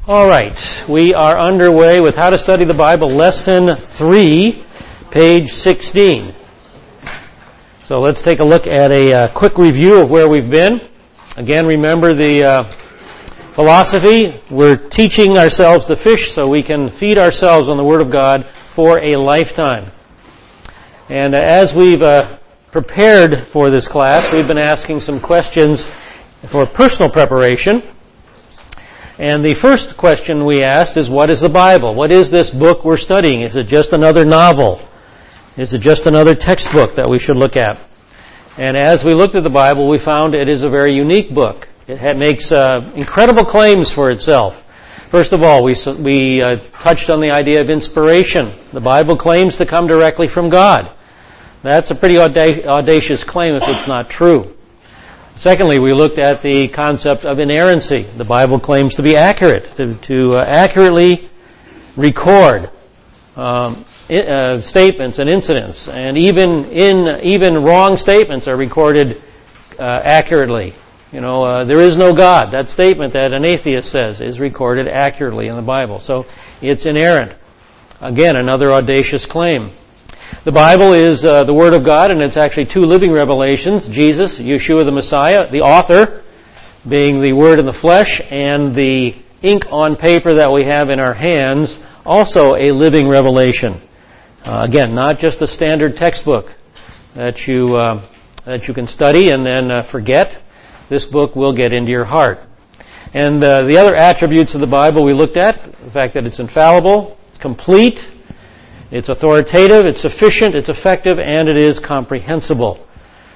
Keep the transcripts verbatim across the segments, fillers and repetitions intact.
All right, we are underway with How to Study the Bible, Lesson three, page sixteen. So let's take a look at a uh, quick review of where we've been. Again, remember the uh, philosophy. We're teaching ourselves to fish so we can feed ourselves on the Word of God for a lifetime. And uh, as we've uh, prepared for this class, we've been asking some questions for personal preparation. And the first question we asked is, what is the Bible? What is this book we're studying? Is it just another novel? Is it just another textbook that we should look at? And as we looked at the Bible, we found it is a very unique book. It ha- makes uh, incredible claims for itself. First of all, we we uh, touched on the idea of inspiration. The Bible claims to come directly from God. That's a pretty auda- audacious claim if it's not true. Secondly, we looked at the concept of inerrancy. The Bible claims to be accurate, to, to uh, accurately record um, it, uh, statements and incidents, and even in even wrong statements are recorded uh, accurately. You know, uh, there is no God. That statement that an atheist says is recorded accurately in the Bible. So it's inerrant. Again, another audacious claim. The Bible is uh, the Word of God, and it's actually two living revelations. Jesus, Yeshua the Messiah, the author, being the Word in the flesh, and the ink on paper that we have in our hands, also a living revelation. Uh, again, not just a standard textbook that you uh, that you can study and then uh, forget. This book will get into your heart. And uh, the other attributes of the Bible we looked at, the fact that it's infallible, it's complete, it's authoritative, it's sufficient, it's effective, and it is comprehensible.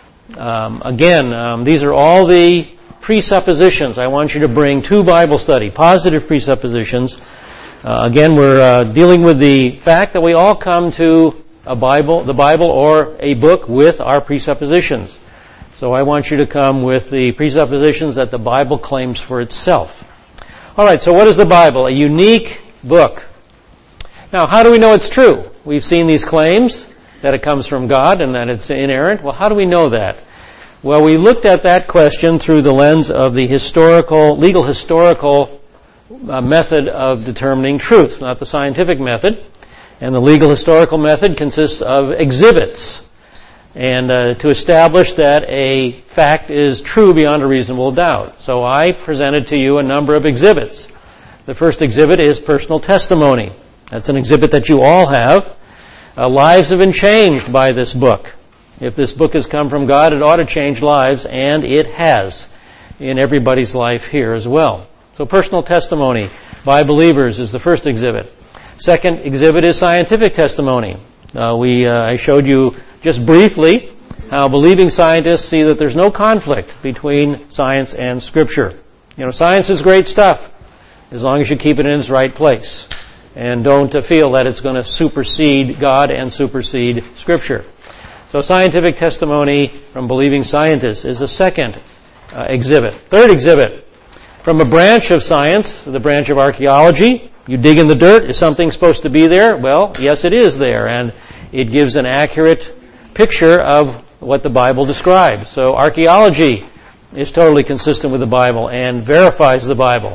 Um, again, um, these are all the presuppositions I want you to bring to Bible study, positive presuppositions. Uh, again, we're uh, dealing with the fact that we all come to a Bible, the Bible or a book with our presuppositions. So I want you to come with the presuppositions that the Bible claims for itself. All right, so what is the Bible? A unique book. Now, how do we know it's true? We've seen these claims that it comes from God and that it's inerrant. Well, how do we know that? Well, we looked at that question through the lens of the historical, legal historical uh, method of determining truth, not the scientific method. And the legal historical method consists of exhibits. And uh, to establish that a fact is true beyond a reasonable doubt. So I presented to you a number of exhibits. The first exhibit is personal testimony. That's an exhibit that you all have. Uh, lives have been changed by this book. If this book has come from God, it ought to change lives, and it has in everybody's life here as well. So personal testimony by believers is the first exhibit. Second exhibit is scientific testimony. Uh, we uh, I showed you just briefly how believing scientists see that there's no conflict between science and Scripture. You know, science is great stuff as long as you keep it in its right place. And don't uh, feel that it's going to supersede God and supersede Scripture. So scientific testimony from believing scientists is the second uh, exhibit. Third exhibit, from a branch of science, the branch of archaeology, you dig in the dirt. Is something supposed to be there? Well, yes, it is there. And it gives an accurate picture of what the Bible describes. So archaeology is totally consistent with the Bible and verifies the Bible.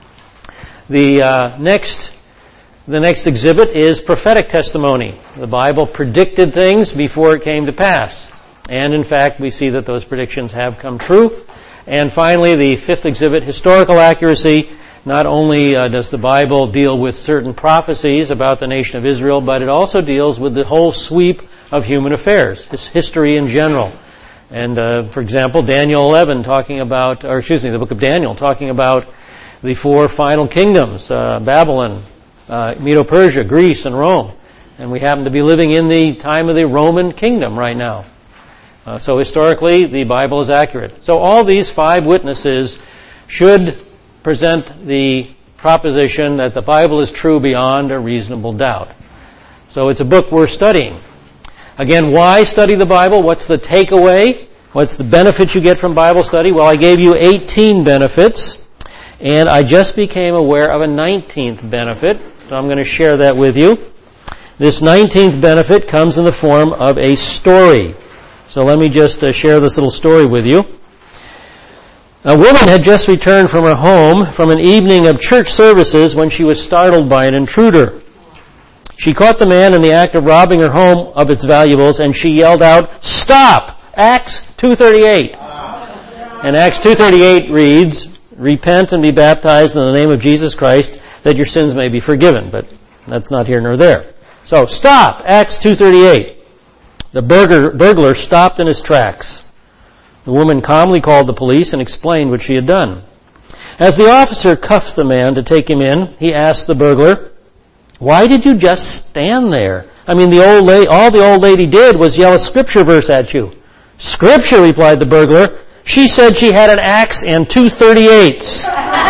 The uh, next The next exhibit is prophetic testimony. The Bible predicted things before it came to pass. And in fact, we see that those predictions have come true. And finally, the fifth exhibit, historical accuracy. Not only uh, does the Bible deal with certain prophecies about the nation of Israel, but it also deals with the whole sweep of human affairs, history in general. And uh, for example, Daniel eleven talking about, or excuse me, the book of Daniel talking about the four final kingdoms, uh, Babylon, Uh, Medo-Persia, Greece, and Rome. And we happen to be living in the time of the Roman kingdom right now. Uh, so historically, the Bible is accurate. So all these five witnesses should present the proposition that the Bible is true beyond a reasonable doubt. So it's a book we're studying. Again, why study the Bible? What's the takeaway? What's the benefit you get from Bible study? Well, I gave you eighteen benefits, and I just became aware of a nineteenth benefit. So I'm going to share that with you. This nineteenth benefit comes in the form of a story. So let me just uh, share this little story with you. A woman had just returned from her home from an evening of church services when she was startled by an intruder. She caught the man in the act of robbing her home of its valuables, and she yelled out, "Stop!" Acts two thirty-eight. And Acts two thirty-eight reads, "Repent and be baptized in the name of Jesus Christ, that your sins may be forgiven." But that's not here nor there. So, stop! Acts two thirty-eight. The burglar, burglar stopped in his tracks. The woman calmly called the police and explained what she had done. As the officer cuffed the man to take him in, he asked the burglar, "Why did you just stand there? I mean, the old la- all the old lady did was yell a scripture verse at you." "Scripture," replied the burglar. "She said she had an axe and two thirty-eights."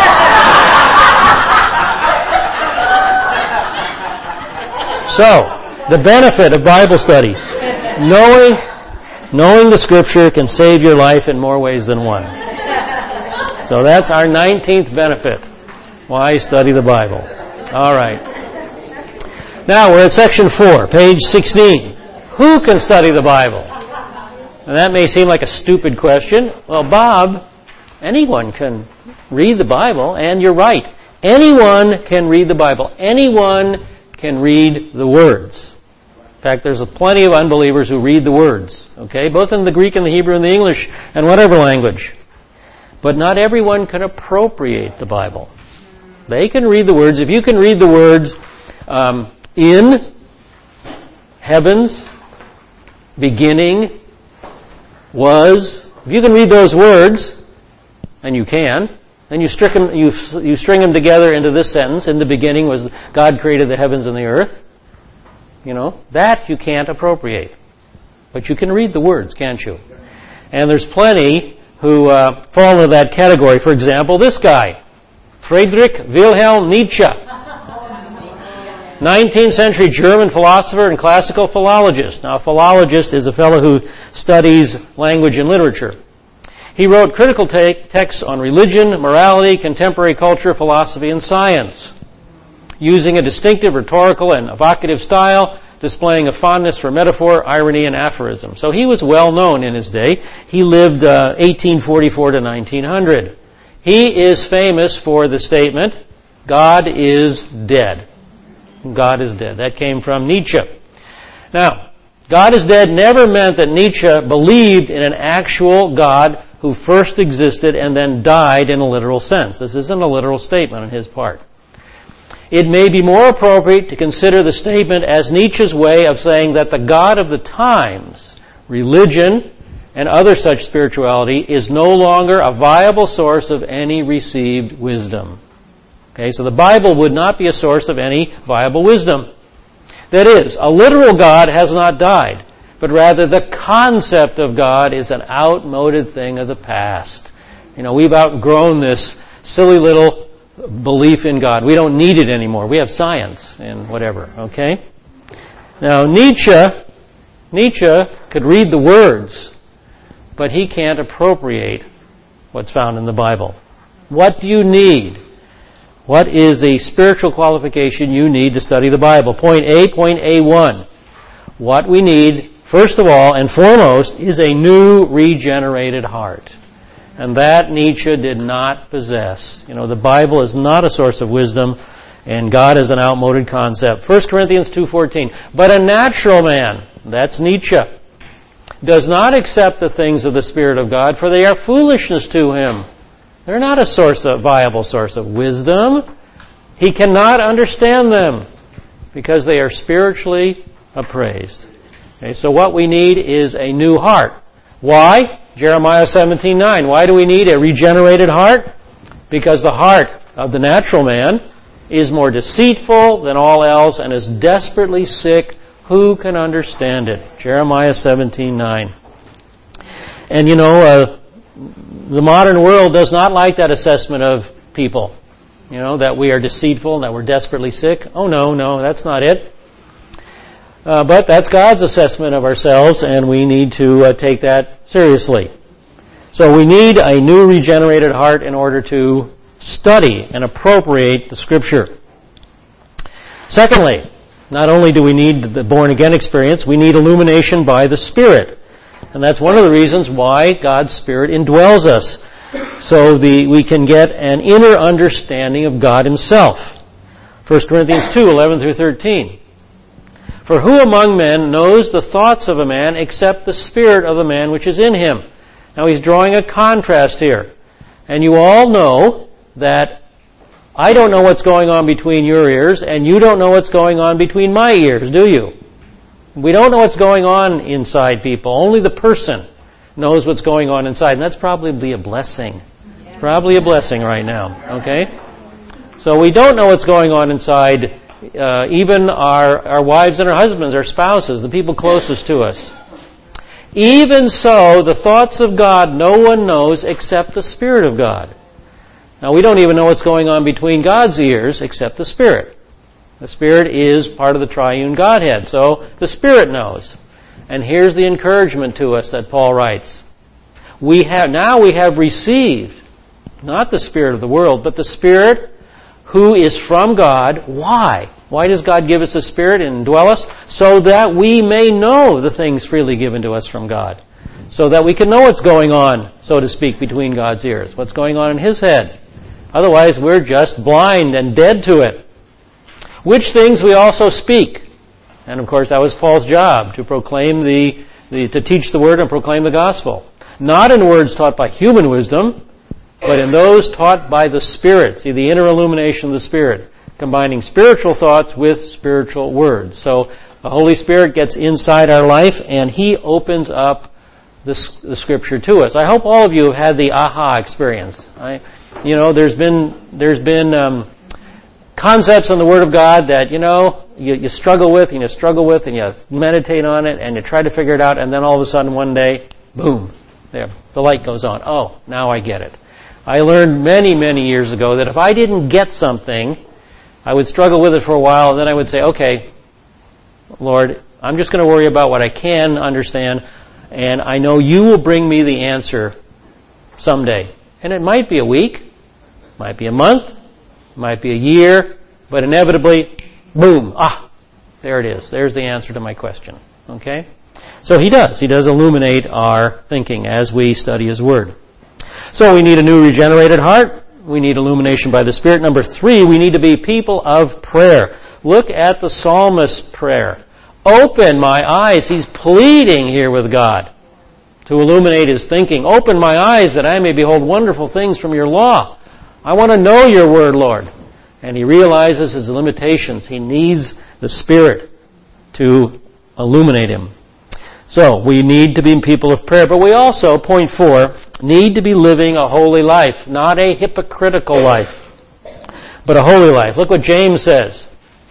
So, the benefit of Bible study. Knowing, knowing the Scripture can save your life in more ways than one. So that's our nineteenth benefit. Why study the Bible? All right. Now we're at section four, page sixteen. Who can study the Bible? And that may seem like a stupid question. Well, Bob, anyone can read the Bible, and you're right. Anyone can read the Bible. Anyone can read the words. In fact, there's a plenty of unbelievers who read the words, okay, both in the Greek and the Hebrew and the English and whatever language. But not everyone can appropriate the Bible. They can read the words. If you can read the words um, in, heavens, beginning, was, if you can read those words, and you can, then you string them, you, you string them together into this sentence, in the beginning was God created the heavens and the earth. You know, that you can't appropriate. But you can read the words, can't you? And there's plenty who uh, fall into that category. For example, this guy, Friedrich Wilhelm Nietzsche, nineteenth century German philosopher and classical philologist. Now, a philologist is a fellow who studies language and literature. He wrote critical te- texts on religion, morality, contemporary culture, philosophy, and science, using a distinctive rhetorical and evocative style, displaying a fondness for metaphor, irony, and aphorism. So he was well known in his day. He lived uh, eighteen forty-four to nineteen hundred. He is famous for the statement, "God is dead." God is dead. That came from Nietzsche. Now, God is dead never meant that Nietzsche believed in an actual God who first existed and then died in a literal sense. This isn't a literal statement on his part. It may be more appropriate to consider the statement as Nietzsche's way of saying that the God of the times, religion, and other such spirituality is no longer a viable source of any received wisdom. Okay, so the Bible would not be a source of any viable wisdom. That is, a literal God has not died, but rather the concept of God is an outmoded thing of the past. You know, we've outgrown this silly little belief in God. We don't need it anymore. We have science and whatever, okay? Now, Nietzsche, Nietzsche could read the words, but he can't appropriate what's found in the Bible. What do you need? What is the spiritual qualification you need to study the Bible? Point A, point A one. What we need, first of all and foremost, is a new regenerated heart. And that Nietzsche did not possess. You know, the Bible is not a source of wisdom, and God is an outmoded concept. First Corinthians two fourteen. But a natural man, that's Nietzsche, does not accept the things of the Spirit of God, for they are foolishness to him. They're not a source of viable source of wisdom. He cannot understand them because they are spiritually appraised. Okay, so what we need is a new heart. Why? Jeremiah seventeen nine. Why do we need a regenerated heart? Because the heart of the natural man is more deceitful than all else and is desperately sick. Who can understand it? Jeremiah seventeen nine. And you know, uh, the modern world does not like that assessment of people. You know, that we are deceitful and that we're desperately sick. Oh no, no, that's not it. Uh, but that's God's assessment of ourselves, and we need to uh, take that seriously. So we need a new regenerated heart in order to study and appropriate the Scripture. Secondly, not only do we need the born-again experience, we need illumination by the Spirit. And that's one of the reasons why God's Spirit indwells us. so the, we can get an inner understanding of God Himself. First Corinthians two, eleven through thirteen. For who among men knows the thoughts of a man except the spirit of the man which is in him? Now he's drawing a contrast here. And you all know that I don't know what's going on between your ears, and you don't know what's going on between my ears, do you? We don't know what's going on inside people. Only the person knows what's going on inside, and that's probably a blessing. It's probably a blessing right now, okay? So we don't know what's going on inside, uh, even our, our wives and our husbands, our spouses, the people closest to us. Even so, the thoughts of God no one knows except the Spirit of God. Now, we don't even know what's going on between God's ears except the Spirit. The Spirit is part of the triune Godhead, so the Spirit knows. And here's the encouragement to us that Paul writes. We have, now we have received, not the spirit of the world, but the Spirit who is from God. Why? Why does God give us the Spirit and indwell us? So that we may know the things freely given to us from God. So that we can know what's going on, so to speak, between God's ears. What's going on in His head. Otherwise, we're just blind and dead to it. Which things we also speak. And of course, that was Paul's job, to proclaim the, the, to teach the Word and proclaim the gospel. Not in words taught by human wisdom, but in those taught by the Spirit. See, the inner illumination of the Spirit, combining spiritual thoughts with spiritual words. So, the Holy Spirit gets inside our life, and He opens up the, the Scripture to us. I hope all of you have had the aha experience. I, you know, there's been, there's been, um, concepts in the Word of God that, you know, you, you struggle with, and you struggle with, and you meditate on it, and you try to figure it out, and then all of a sudden one day, boom, there, the light goes on. Oh, now I get it. I learned many, many years ago that if I didn't get something, I would struggle with it for a while, and then I would say, okay, Lord, I'm just going to worry about what I can understand, and I know You will bring me the answer someday. And it might be a week, might be a month, might be a year, but inevitably, boom, ah, there it is. There's the answer to my question. Okay? So He does. He does illuminate our thinking as we study His Word. So we need a new regenerated heart. We need illumination by the Spirit. Number three, we need to be people of prayer. Look at the psalmist's prayer. Open my eyes. He's pleading here with God to illuminate his thinking. Open my eyes that I may behold wonderful things from Your law. I want to know Your Word, Lord. And he realizes his limitations. He needs the Spirit to illuminate him. So, we need to be people of prayer, but we also, point four, need to be living a holy life, not a hypocritical life, but a holy life. Look what James says.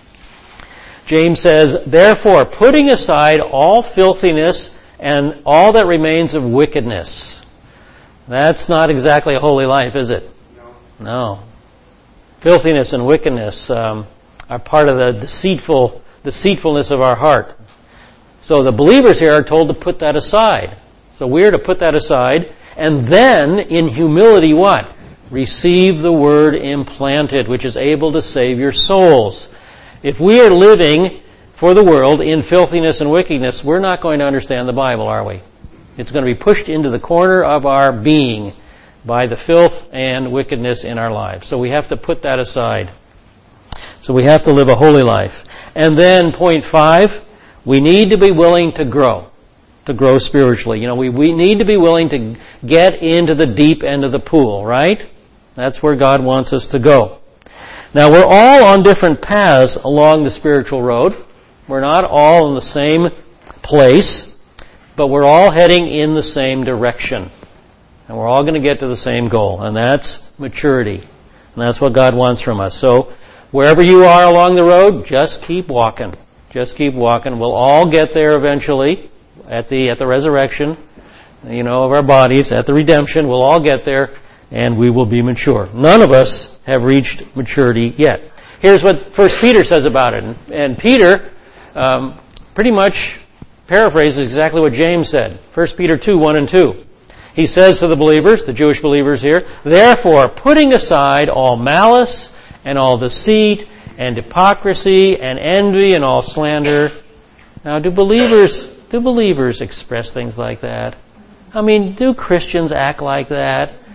James says, therefore, putting aside all filthiness and all that remains of wickedness. That's not exactly a holy life, is it? No. No. Filthiness and wickedness um, are part of the deceitful deceitfulness of our heart. So the believers here are told to put that aside. So we're to put that aside, and then, in humility, what? Receive the Word implanted, which is able to save your souls. If we are living for the world in filthiness and wickedness, we're not going to understand the Bible, are we? It's going to be pushed into the corner of our being by the filth and wickedness in our lives. So we have to put that aside. So we have to live a holy life. And then, point five, we need to be willing to grow, to grow spiritually. You know, we, we need to be willing to get into the deep end of the pool, right? That's where God wants us to go. Now, we're all on different paths along the spiritual road. We're not all in the same place, but we're all heading in the same direction. And we're all going to get to the same goal, and that's maturity. And that's what God wants from us. So, wherever you are along the road, just keep walking. Just keep walking. We'll all get there eventually at the at the resurrection, you know, of our bodies, at the redemption. We'll all get there, and we will be mature. None of us have reached maturity yet. Here's what First Peter says about it. And Peter um, pretty much paraphrases exactly what James said. First Peter two, one and two. He says to the believers, the Jewish believers here, therefore, putting aside all malice and all deceit and hypocrisy and envy and all slander. Now, do believers do believers express things like that? I mean, do Christians act like that?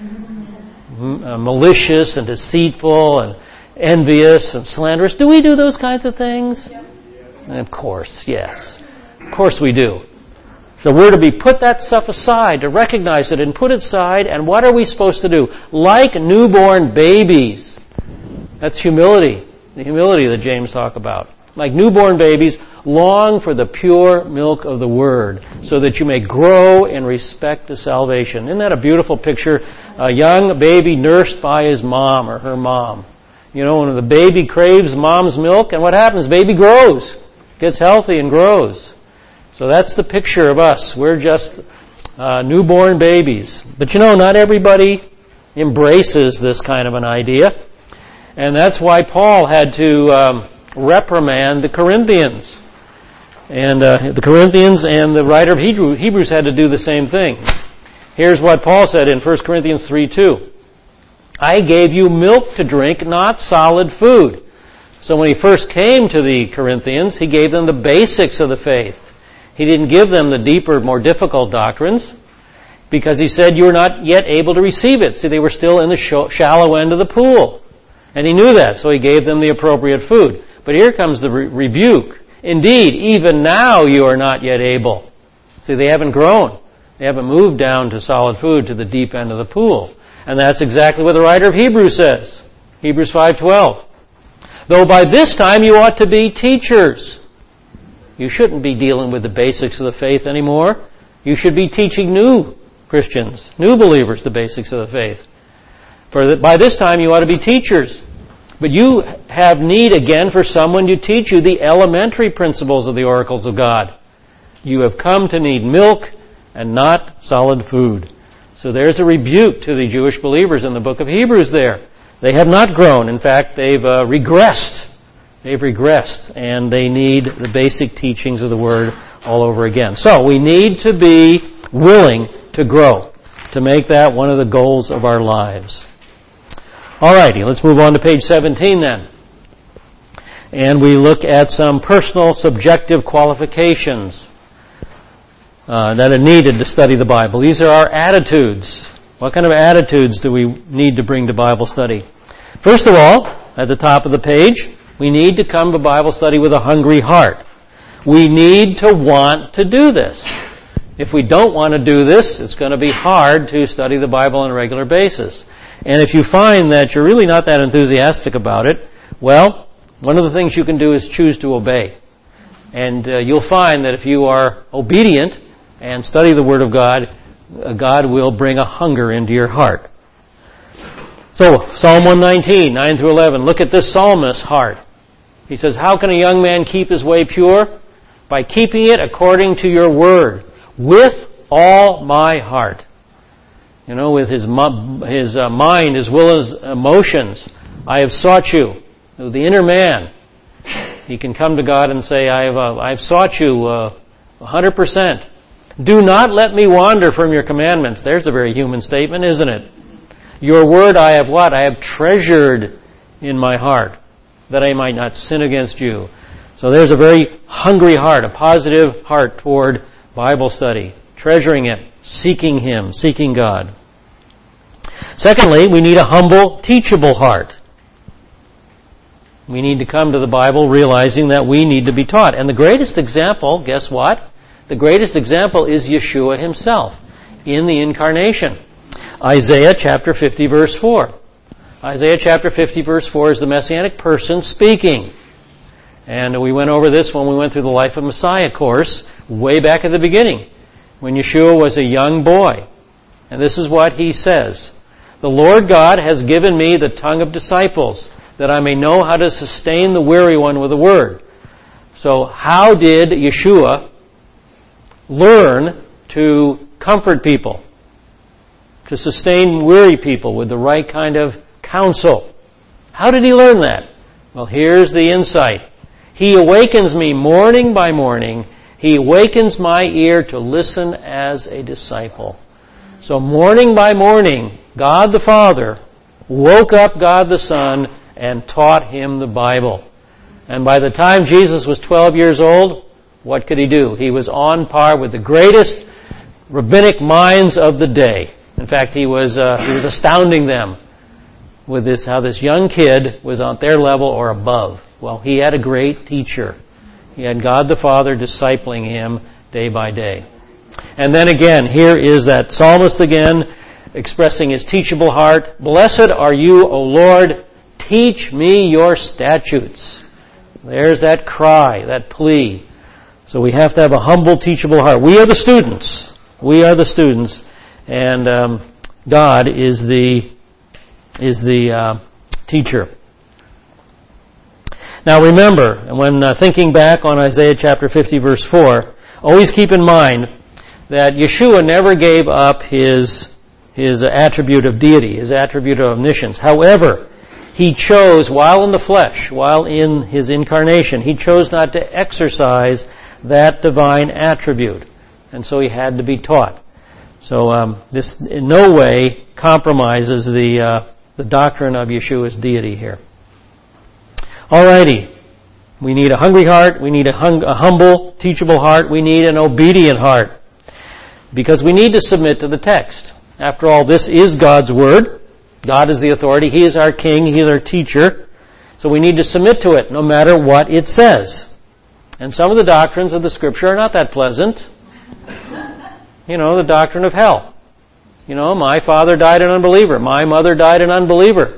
M- uh, malicious and deceitful and envious and slanderous. Do we do those kinds of things? Yeah. Of course, yes. Of course we do. So we're to be put that stuff aside, to recognize it and put it aside. And what are we supposed to do? Like newborn babies. That's humility. The humility that James talked about. Like newborn babies, long for the pure milk of the Word, so that you may grow in respect to salvation. Isn't that a beautiful picture? A young baby nursed by his mom or her mom. You know, when the baby craves mom's milk, and what happens? Baby grows, gets healthy and grows. So that's the picture of us. We're just uh, newborn babies. But you know, not everybody embraces this kind of an idea. And that's why Paul had to um, reprimand the Corinthians. And uh, the Corinthians and the writer of Hebrew, Hebrews had to do the same thing. Here's what Paul said in First Corinthians three two. I gave you milk to drink, not solid food. So when he first came to the Corinthians, he gave them the basics of the faith. He didn't give them the deeper, more difficult doctrines, because he said you were not yet able to receive it. See, they were still in the shallow end of the pool. And he knew that, so he gave them the appropriate food. But here comes the re- rebuke. Indeed, even now you are not yet able. See, they haven't grown. They haven't moved down to solid food, to the deep end of the pool. And that's exactly what the writer of Hebrews says. Hebrews five twelve. Though by this time you ought to be teachers. You shouldn't be dealing with the basics of the faith anymore. You should be teaching new Christians, new believers, the basics of the faith. For by this time you ought to be teachers. But you have need again for someone to teach you the elementary principles of the oracles of God. You have come to need milk and not solid food. So there's a rebuke to the Jewish believers in the book of Hebrews there. They have not grown. In fact, they've uh, regressed. They've regressed, and they need the basic teachings of the Word all over again. So we need to be willing to grow, to make that one of the goals of our lives. All righty, let's move on to page seventeen then. And we look at some personal subjective qualifications uh, that are needed to study the Bible. These are our attitudes. What kind of attitudes do we need to bring to Bible study? First of all, at the top of the page, we need to come to Bible study with a hungry heart. We need to want to do this. If we don't want to do this, it's going to be hard to study the Bible on a regular basis. And if you find that you're really not that enthusiastic about it, well, one of the things you can do is choose to obey. And uh, you'll find that if you are obedient and study the Word of God, uh, God will bring a hunger into your heart. So, Psalm one nineteen, nine through eleven, look at this psalmist's heart. He says, how can a young man keep his way pure? By keeping it according to your word, with all my heart. You know, with his his uh, mind, his will, his emotions. I have sought you. The inner man, he can come to God and say, I have, uh, I've sought you uh, one hundred percent. Do not let me wander from your commandments. There's a very human statement, isn't it? Your word I have what? I have treasured in my heart, that I might not sin against you. So there's a very hungry heart, a positive heart toward Bible study, treasuring it, seeking Him, seeking God. Secondly, we need a humble, teachable heart. We need to come to the Bible realizing that we need to be taught. And the greatest example, guess what? The greatest example is Yeshua Himself in the Incarnation. Isaiah chapter fifty, verse four. Isaiah chapter fifty, verse four is the Messianic person speaking. And we went over this when we went through the Life of Messiah course way back at the beginning, when Yeshua was a young boy. And this is what he says. The Lord God has given me the tongue of disciples, that I may know how to sustain the weary one with a word. So how did Yeshua learn to comfort people, to sustain weary people with the right kind of counsel? How did he learn that? Well, here's the insight. He awakens me morning by morning. He awakens my ear to listen as a disciple. So morning by morning, God the Father woke up God the Son and taught him the Bible. And by the time Jesus was twelve years old, what could he do? He was on par with the greatest rabbinic minds of the day. In fact, he was uh, he was astounding them with this, how this young kid was on their level or above. Well, he had a great teacher. He had God the Father discipling him day by day. And then again, here is that psalmist again, expressing his teachable heart. Blessed are you, O Lord, teach me your statutes. There's that cry, that plea. So we have to have a humble, teachable heart. We are the students. We are the students. And um, God is the is the uh, teacher. Now remember, when uh, thinking back on Isaiah chapter fifty, verse four, always keep in mind that Yeshua never gave up his his attribute of deity, his attribute of omniscience. However, he chose, while in the flesh, while in his incarnation, he chose not to exercise that divine attribute. And so he had to be taught. So um, this in no way compromises the uh, the doctrine of Yeshua's deity here. Alrighty. We need a hungry heart. We need a, hung, a humble, teachable heart. We need an obedient heart. Because we need to submit to the text. After all, this is God's Word. God is the authority. He is our King. He is our teacher. So we need to submit to it, no matter what it says. And some of the doctrines of the Scripture are not that pleasant. You know, the doctrine of hell. You know, my father died an unbeliever. My mother died an unbeliever.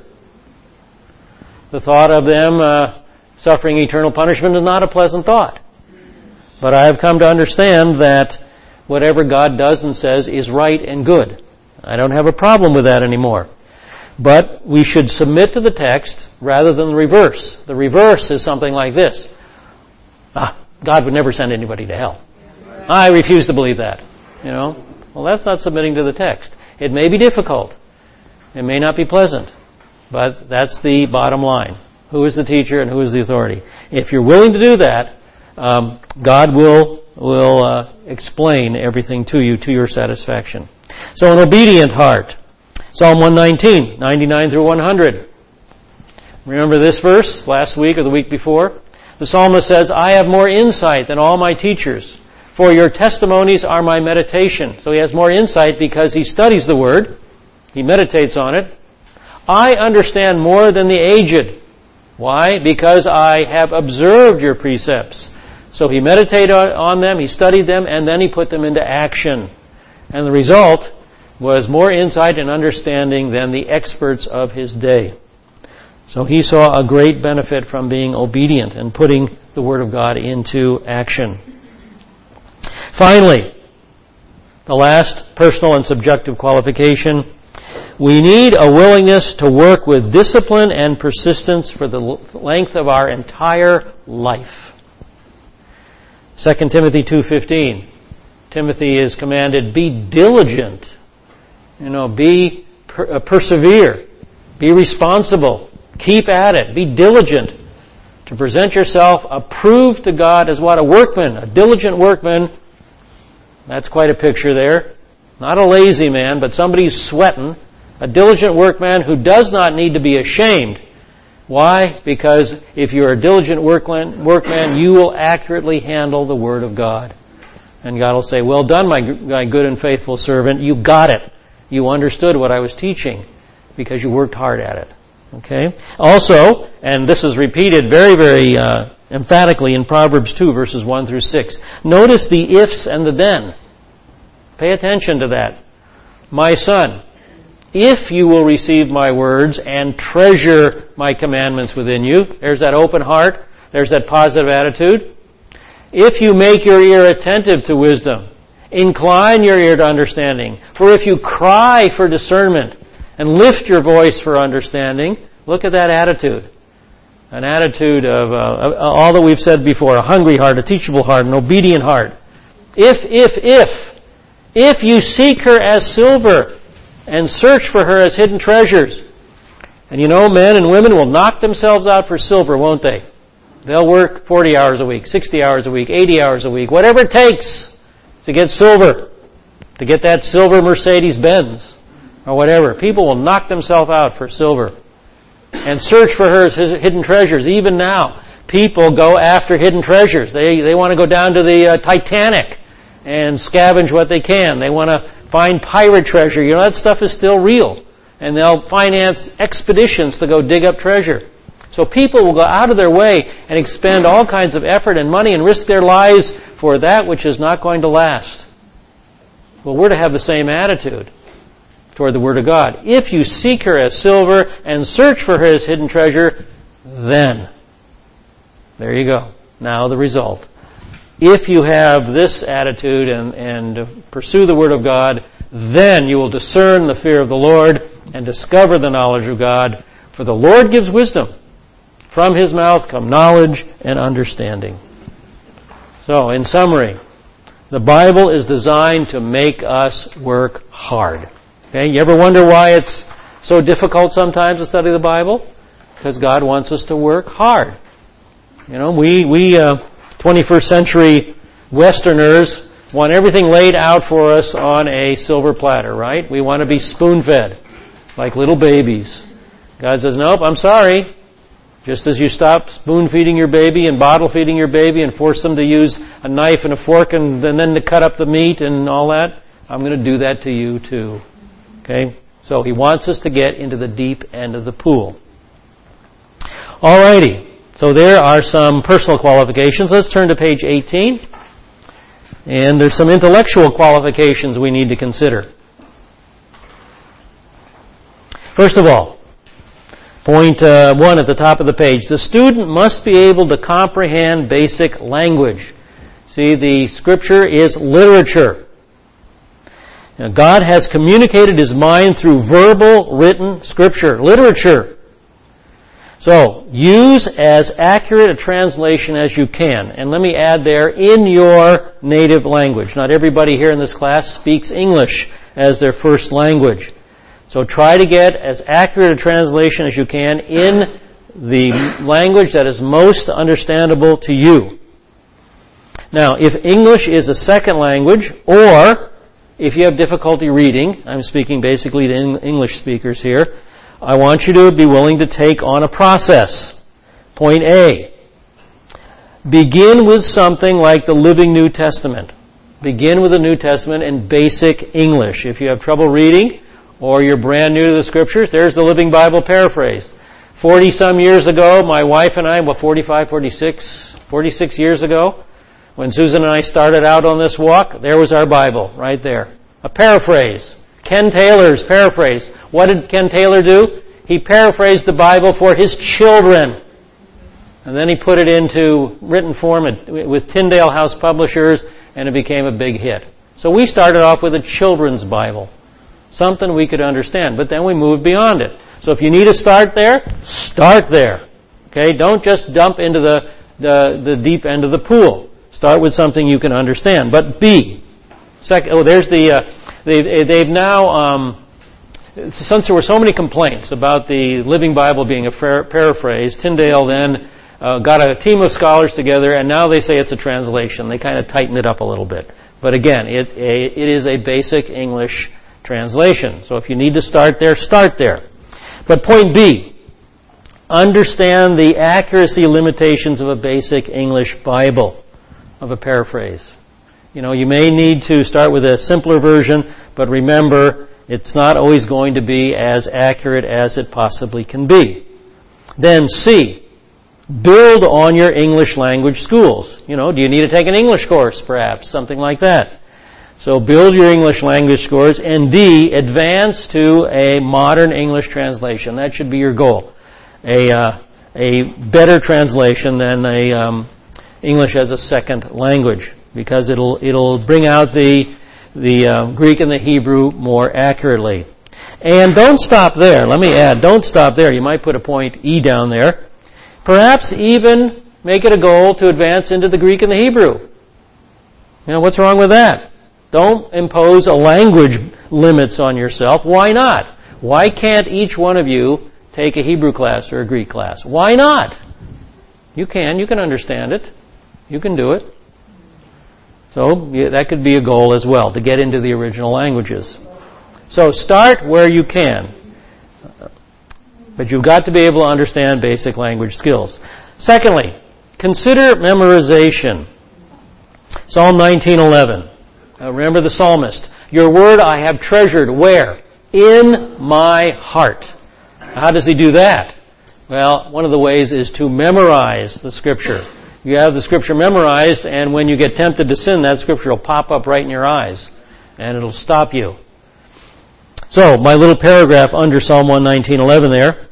The thought of them uh, suffering eternal punishment is not a pleasant thought. But I have come to understand that whatever God does and says is right and good. I don't have a problem with that anymore. But we should submit to the text rather than the reverse. The reverse is something like this. Ah, God would never send anybody to hell. I refuse to believe that. You know? Well, that's not submitting to the text. It may be difficult. It may not be pleasant. But that's the bottom line. Who is the teacher and who is the authority? If you're willing to do that, um, God will will uh, explain everything to you to your satisfaction. So an obedient heart. Psalm one nineteen, ninety-nine through one hundred. Remember this verse last week or the week before? The psalmist says, I have more insight than all my teachers, for your testimonies are my meditation. So he has more insight because he studies the Word. He meditates on it. I understand more than the aged. Why? Because I have observed your precepts. So he meditated on them, he studied them, and then he put them into action. And the result was more insight and understanding than the experts of his day. So he saw a great benefit from being obedient and putting the Word of God into action. Finally, the last personal and subjective qualification, we need a willingness to work with discipline and persistence for the length of our entire life. Second Timothy two fifteen. Timothy is commanded, be diligent. You know, be per- uh, persevere. Be responsible. Keep at it. Be diligent to present yourself approved to God as what? A workman, a diligent workman. That's quite a picture there. Not a lazy man, but somebody who's sweating. A diligent workman who does not need to be ashamed. Why? Because if you're a diligent workman, workman, you will accurately handle the Word of God. And God will say, well done, my, my good and faithful servant. You got it. You understood what I was teaching because you worked hard at it. Okay? Also, and this is repeated very, very uh, emphatically in Proverbs two, verses one through six. Notice the ifs and the then. Pay attention to that. My son, if you will receive my words and treasure my commandments within you, there's that open heart, there's that positive attitude. If you make your ear attentive to wisdom, incline your ear to understanding. For if you cry for discernment and lift your voice for understanding, look at that attitude. An attitude of uh, all that we've said before, a hungry heart, a teachable heart, an obedient heart. If, if, if, if you seek her as silver and search for her as hidden treasures. And you know, men and women will knock themselves out for silver, won't they? They'll work forty hours a week, sixty hours a week, eighty hours a week, whatever it takes to get silver, to get that silver Mercedes-Benz or whatever. People will knock themselves out for silver and search for her as hidden treasures. Even now, people go after hidden treasures. They they want to go down to the uh, Titanic and scavenge what they can. They want to find pirate treasure. You know, that stuff is still real. And they'll finance expeditions to go dig up treasure. So people will go out of their way and expend all kinds of effort and money and risk their lives for that which is not going to last. Well, we're to have the same attitude toward the Word of God. If you seek her as silver and search for her as hidden treasure, then. There you go. Now the result. If you have this attitude and, and pursue the Word of God, then you will discern the fear of the Lord and discover the knowledge of God. For the Lord gives wisdom. From His mouth come knowledge and understanding. So, in summary, the Bible is designed to make us work hard. Okay, you ever wonder why it's so difficult sometimes to study the Bible? Because God wants us to work hard. You know, we, we uh, twenty-first century Westerners want everything laid out for us on a silver platter, right? We want to be spoon-fed, like little babies. God says, nope, I'm sorry. Just as you stop spoon-feeding your baby and bottle-feeding your baby and force them to use a knife and a fork and, and then to cut up the meat and all that, I'm going to do that to you too. Okay? So He wants us to get into the deep end of the pool. Alrighty. So there are some personal qualifications. Let's turn to page eighteen. And there's some intellectual qualifications we need to consider. First of all, point uh, one at the top of the page. The student must be able to comprehend basic language. See, the Scripture is literature. Now, God has communicated His mind through verbal, written Scripture, literature. So, use as accurate a translation as you can. And let me add there, in your native language. Not everybody here in this class speaks English as their first language. So try to get as accurate a translation as you can in the language that is most understandable to you. Now, if English is a second language, or if you have difficulty reading, I'm speaking basically to English speakers here, I want you to be willing to take on a process. Point A. Begin with something like the Living New Testament. Begin with the New Testament in basic English. If you have trouble reading, or you're brand new to the Scriptures, there's the Living Bible Paraphrase. Forty-some years ago, my wife and I, well, forty-five, forty-six, forty-six years ago, when Susan and I started out on this walk, there was our Bible, right there. A paraphrase. Ken Taylor's paraphrase. What did Ken Taylor do? He paraphrased the Bible for his children. And then he put it into written form with Tyndale House Publishers, and it became a big hit. So we started off with a children's Bible. Something we could understand, but then we moved beyond it. So if you need to start there, start there. Okay? Don't just dump into the, the, the deep end of the pool. Start with something you can understand. But B. Second, oh, there's the, uh, they, they've now, um, since there were so many complaints about the Living Bible being a fair, paraphrase, Tyndale then uh, got a team of scholars together, and now they say it's a translation. They kind of tighten it up a little bit. But again, it, a, it is a basic English translation. So if you need to start there, start there. But point B, understand the accuracy limitations of a basic English Bible, of a paraphrase. You know, you may need to start with a simpler version, but remember, it's not always going to be as accurate as it possibly can be. Then C, build on your English language schools. You know, do you need to take an English course, perhaps? Something like that. So build your English language scores. And D, advance to a modern English translation. That should be your goal. A uh, a better translation than a um, English as a second language, because it'll it'll bring out the the uh, Greek and the Hebrew more accurately. And don't stop there. Let me add, don't stop there. You might put a point E down there. Perhaps even make it a goal to advance into the Greek and the Hebrew. You know, what's wrong with that? Don't impose a language limits on yourself. Why not? Why can't each one of you take a Hebrew class or a Greek class? Why not? You can. You can understand it. You can do it. So yeah, that could be a goal as well, to get into the original languages. So start where you can. But you've got to be able to understand basic language skills. Secondly, consider memorization. Psalm nineteen eleven. Uh, remember the psalmist. Your word I have treasured. Where? In my heart. How does he do that? Well, one of the ways is to memorize the Scripture. You have the Scripture memorized, and when you get tempted to sin, that Scripture will pop up right in your eyes, and it'll stop you. So, my little paragraph under Psalm one nineteen eleven there.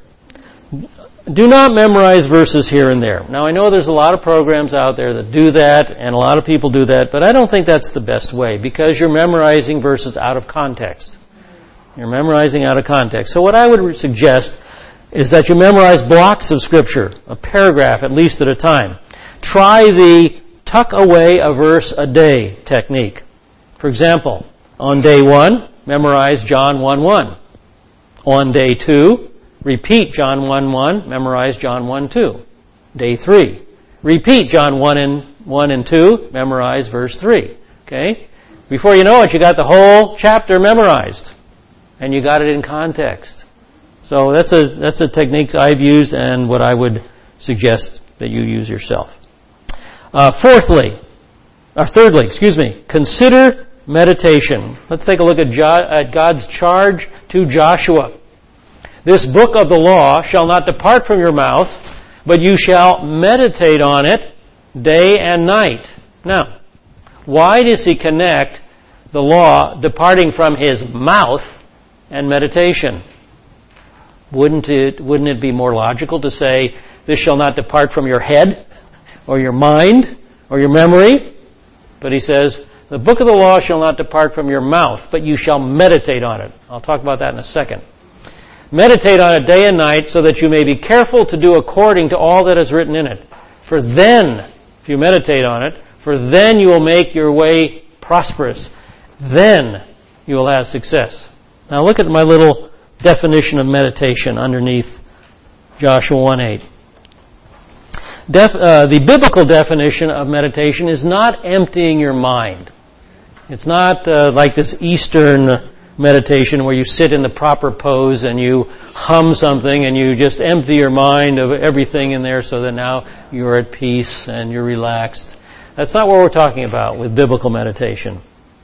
Do not memorize verses here and there. Now, I know there's a lot of programs out there that do that, and a lot of people do that, but I don't think that's the best way, because you're memorizing verses out of context. You're memorizing out of context. So what I would suggest is that you memorize blocks of Scripture, a paragraph at least at a time. Try the tuck away a verse a day technique. For example, on day one, memorize John one one. On day two, repeat John one one, memorize John one two. Day three, repeat John one and one and two, memorize verse three. Okay? Before you know it, you got the whole chapter memorized. And you got it in context. So that's a that's a technique I've used and what I would suggest that you use yourself. Uh, fourthly, or thirdly, excuse me, consider meditation. Let's take a look at, jo- at God's charge to Joshua. This book of the law shall not depart from your mouth, but you shall meditate on it day and night. Now, why does he connect the law departing from his mouth and meditation? Wouldn't it, wouldn't it be more logical to say, this shall not depart from your head, or your mind, or your memory? But he says, the book of the law shall not depart from your mouth, but you shall meditate on it. I'll talk about that in a second. Meditate on it day and night, so that you may be careful to do according to all that is written in it. For then, if you meditate on it, for then you will make your way prosperous. Then you will have success. Now look at my little definition of meditation underneath Joshua one eight. Def, uh, the biblical definition of meditation is not emptying your mind. It's not uh, like this Eastern meditation where you sit in the proper pose and you hum something and you just empty your mind of everything in there so that now you're at peace and you're relaxed. That's not what we're talking about with biblical meditation.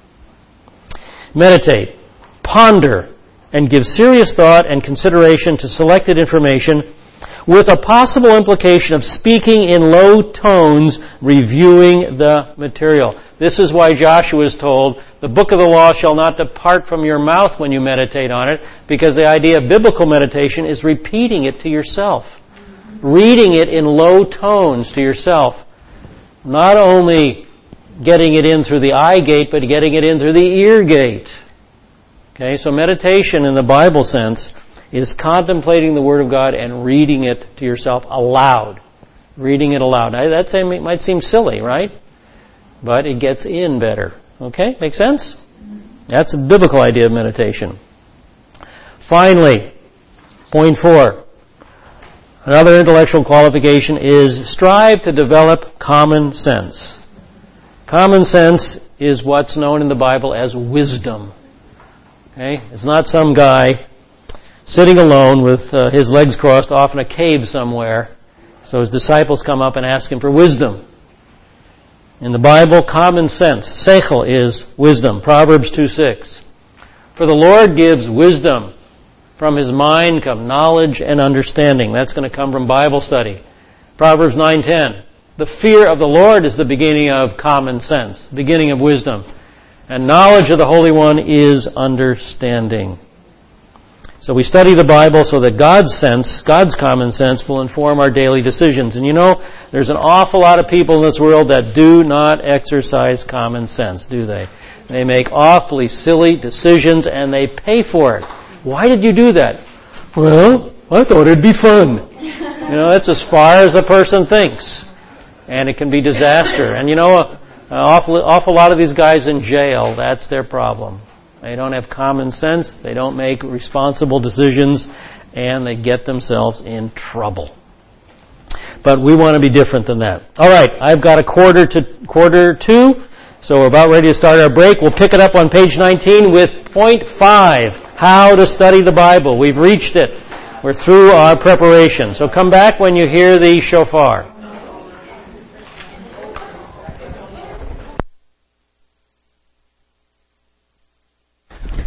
Meditate, ponder, and give serious thought and consideration to selected information with a possible implication of speaking in low tones, reviewing the material. This is why Joshua is told, the book of the law shall not depart from your mouth when you meditate on it, because the idea of biblical meditation is repeating it to yourself. Reading it in low tones to yourself. Not only getting it in through the eye gate, but getting it in through the ear gate. Okay, so meditation in the Bible sense is contemplating the Word of God and reading it to yourself aloud. Reading it aloud. Now, that might seem silly, right? But it gets in better. Okay, make sense? That's a biblical idea of meditation. Finally, point four. Another intellectual qualification is strive to develop common sense. Common sense is what's known in the Bible as wisdom. Okay? It's not some guy sitting alone with uh, his legs crossed off in a cave somewhere. So his disciples come up and ask him for wisdom. In the Bible, common sense, seichel, is wisdom. Proverbs two six. For the Lord gives wisdom. From His mind come knowledge and understanding. That's going to come from Bible study. Proverbs nine ten. The fear of the Lord is the beginning of common sense, the beginning of wisdom. And knowledge of the Holy One is understanding. So we study the Bible so that God's sense, God's common sense, will inform our daily decisions. And you know, there's an awful lot of people in this world that do not exercise common sense, do they? They make awfully silly decisions and they pay for it. Why did you do that? Well, I thought it'd be fun. You know, that's as far as a person thinks. And it can be disaster. And you know, an awful, awful lot of these guys in jail, that's their problem. They don't have common sense, they don't make responsible decisions, and they get themselves in trouble. But we want to be different than that. All right, I've got a quarter to quarter two, so we're about ready to start our break. We'll pick it up on page nineteen with point five, how to study the Bible. We've reached it. We're through our preparation. So come back when you hear the shofar.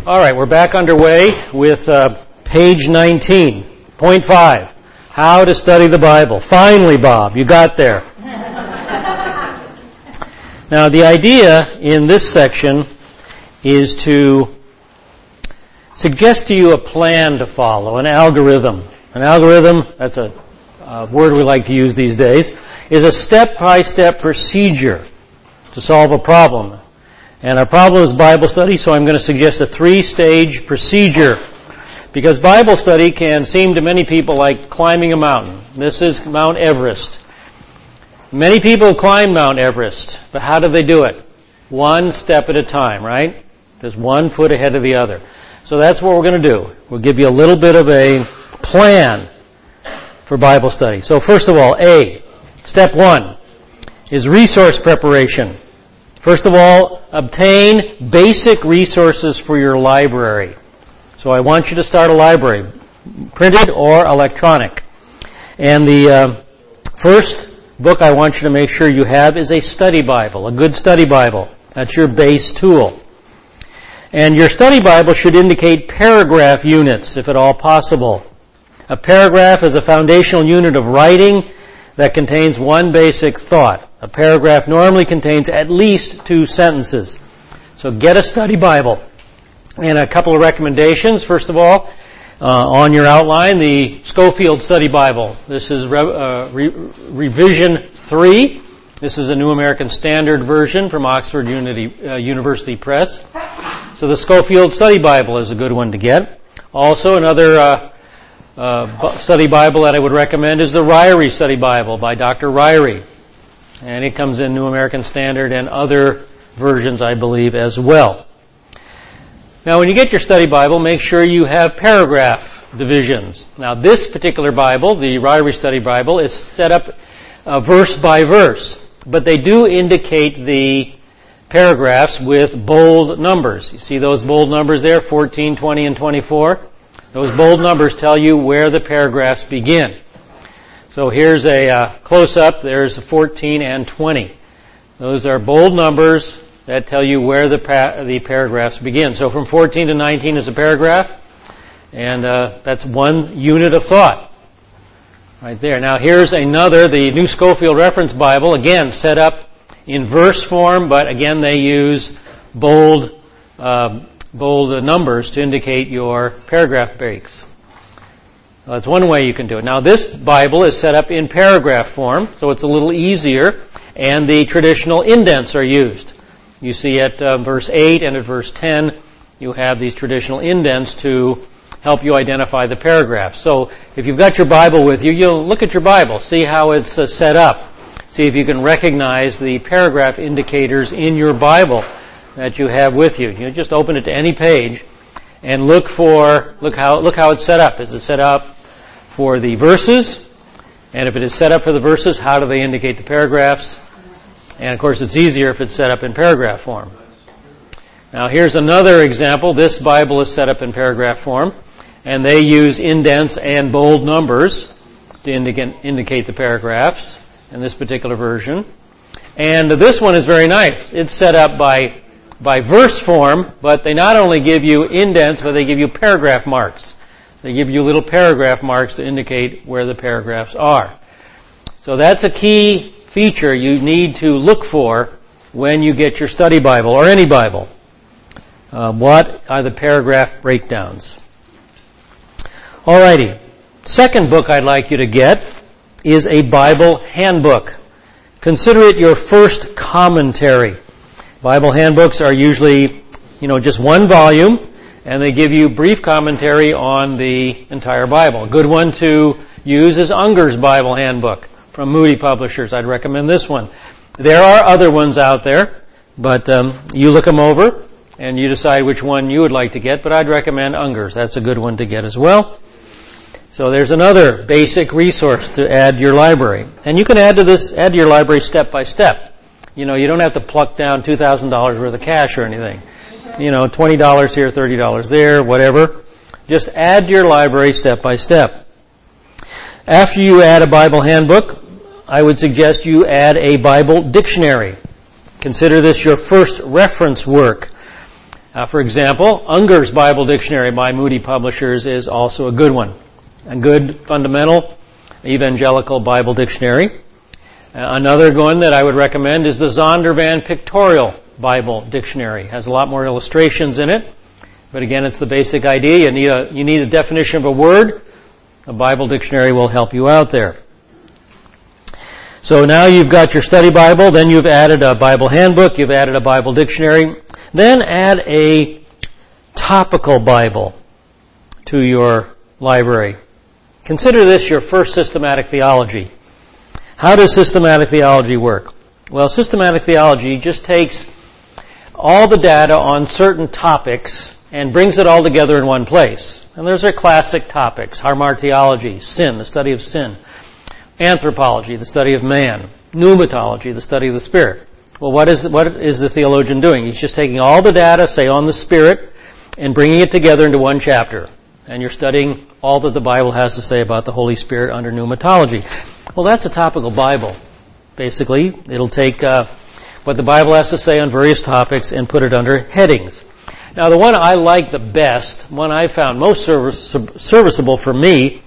All right, we're back underway with uh, page nineteen, point five, how to study the Bible. Finally, Bob, you got there. Now, the idea in this section is to suggest to you a plan to follow, an algorithm. An algorithm, that's a, a word we like to use these days, is a step-by-step procedure to solve a problem. And our problem is Bible study, so I'm going to suggest a three-stage procedure. Because Bible study can seem to many people like climbing a mountain. This is Mount Everest. Many people climb Mount Everest, but how do they do it? One step at a time, right? Just one foot ahead of the other. So that's what we're going to do. We'll give you a little bit of a plan for Bible study. So first of all, A, step one, is resource preparation. First of all, obtain basic resources for your library. So I want you to start a library, printed or electronic. And the uh, first book I want you to make sure you have is a study Bible, a good study Bible. That's your base tool. And your study Bible should indicate paragraph units, if at all possible. A paragraph is a foundational unit of writing that contains one basic thought. A paragraph normally contains at least two sentences. So get a study Bible. And a couple of recommendations. First of all, uh, on your outline, the Scofield Study Bible. This is Re- uh, Re- Revision three. This is a New American Standard version from Oxford Unity, uh, University Press. So the Scofield Study Bible is a good one to get. Also, another uh, uh, study Bible that I would recommend is the Ryrie Study Bible by Doctor Ryrie. And it comes in New American Standard and other versions, I believe, as well. Now, when you get your study Bible, make sure you have paragraph divisions. Now, this particular Bible, the Ryrie Study Bible, is set up uh, verse by verse, but they do indicate the paragraphs with bold numbers. You see those bold numbers there, fourteen, twenty, and twenty-four? Those bold numbers tell you where the paragraphs begin. So here's a uh, close-up. There's fourteen and twenty. Those are bold numbers that tell you where the pa- the paragraphs begin. So from fourteen to nineteen is a paragraph, and uh, that's one unit of thought right there. Now here's another, the New Scofield Reference Bible, again set up in verse form, but again they use bold uh, bold numbers to indicate your paragraph breaks. Well, that's one way you can do it. Now this Bible is set up in paragraph form, so it's a little easier, and the traditional indents are used. You see at uh, verse eight and at verse ten, you have these traditional indents to help you identify the paragraphs. So if you've got your Bible with you, you'll look at your Bible, see how it's uh, set up. See if you can recognize the paragraph indicators in your Bible that you have with you. You just open it to any page and look for, look how, look how it's set up. Is it set up for the verses? And if it is set up for the verses, how do they indicate the paragraphs? And of course it's easier if it's set up in paragraph form. Now here's another example. This Bible is set up in paragraph form, and they use indents and bold numbers to indicate, indicate the paragraphs in this particular version. And this one is very nice. It's set up by by verse form, but they not only give you indents, but they give you paragraph marks. They give you little paragraph marks to indicate where the paragraphs are. So that's a key feature you need to look for when you get your study Bible or any Bible. Uh, what are the paragraph breakdowns? Alrighty. Second book I'd like you to get is a Bible handbook. Consider it your first commentary. Bible handbooks are usually, you know, just one volume, and they give you brief commentary on the entire Bible. A good one to use is Unger's Bible Handbook from Moody Publishers. I'd recommend this one. There are other ones out there, but um, you look them over and you decide which one you would like to get, but I'd recommend Unger's. That's a good one to get as well. So there's another basic resource to add to your library. And you can add to this, add to your library step by step. You know, you don't have to pluck down two thousand dollars worth of cash or anything. You know, twenty dollars here, thirty dollars there, whatever. Just add to your library step by step. After you add a Bible handbook, I would suggest you add a Bible dictionary. Consider this your first reference work. Uh, for example, Unger's Bible Dictionary by Moody Publishers is also a good one. A good fundamental evangelical Bible dictionary. Uh, another one that I would recommend is the Zondervan Pictorial Bible Dictionary. It has a lot more illustrations in it. But again, it's the basic idea. You need a, you need a definition of a word. A Bible dictionary will help you out there. So now you've got your study Bible, then you've added a Bible handbook, you've added a Bible dictionary, then add a topical Bible to your library. Consider this your first systematic theology. How does systematic theology work? Well, systematic theology just takes all the data on certain topics and brings it all together in one place. And those are classic topics: hamartiology, sin, the study of sin; anthropology, the study of man; pneumatology, the study of the Spirit. Well, what is the, what is the theologian doing? He's just taking all the data, say, on the Spirit, and bringing it together into one chapter. And you're studying all that the Bible has to say about the Holy Spirit under pneumatology. Well, that's a topical Bible. Basically, it'll take uh, what the Bible has to say on various topics and put it under headings. Now, the one I like the best, one I found most service, serviceable for me,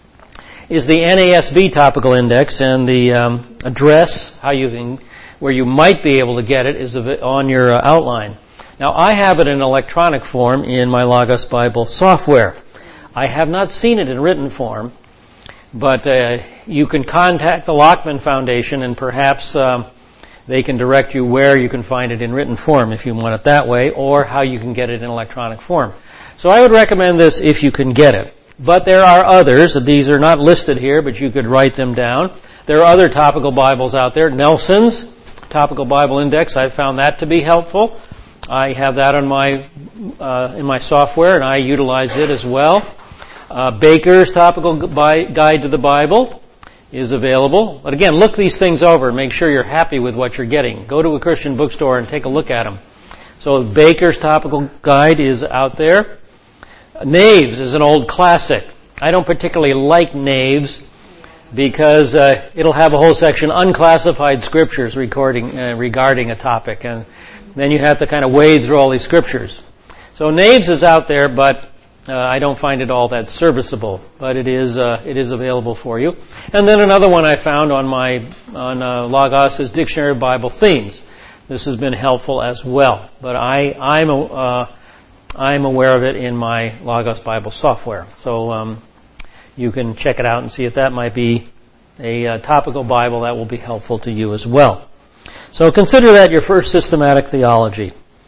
is the N A S B Topical Index, and the um, address, how you can, where you might be able to get it, is on your uh, outline. Now, I have it in electronic form in my Logos Bible software. I have not seen it in written form, but uh, you can contact the Lockman Foundation, and perhaps um, they can direct you where you can find it in written form if you want it that way, or how you can get it in electronic form. So I would recommend this if you can get it. But there are others. These are not listed here, but you could write them down. There are other topical Bibles out there. Nelson's Topical Bible Index, I found that to be helpful. I have that on my uh, in my software, and I utilize it as well. Uh, Baker's Topical Guide to the Bible is available. But again, look these things over and make sure you're happy with what you're getting. Go to a Christian bookstore and take a look at them. So Baker's Topical Guide is out there. Naves is an old classic. I don't particularly like Naves because uh, it'll have a whole section, unclassified scriptures recording, uh, regarding a topic, and then you have to kind of wade through all these scriptures. So Naves is out there, but uh, I don't find it all that serviceable. But it is uh, it is available for you. And then another one I found on my on uh, Logos is Dictionary of Bible Themes. This has been helpful as well. But I I'm a, uh, I'm aware of it in my Logos Bible software. So um, you can check it out and see if that might be a uh, topical Bible that will be helpful to you as well. So consider that your first systematic theology.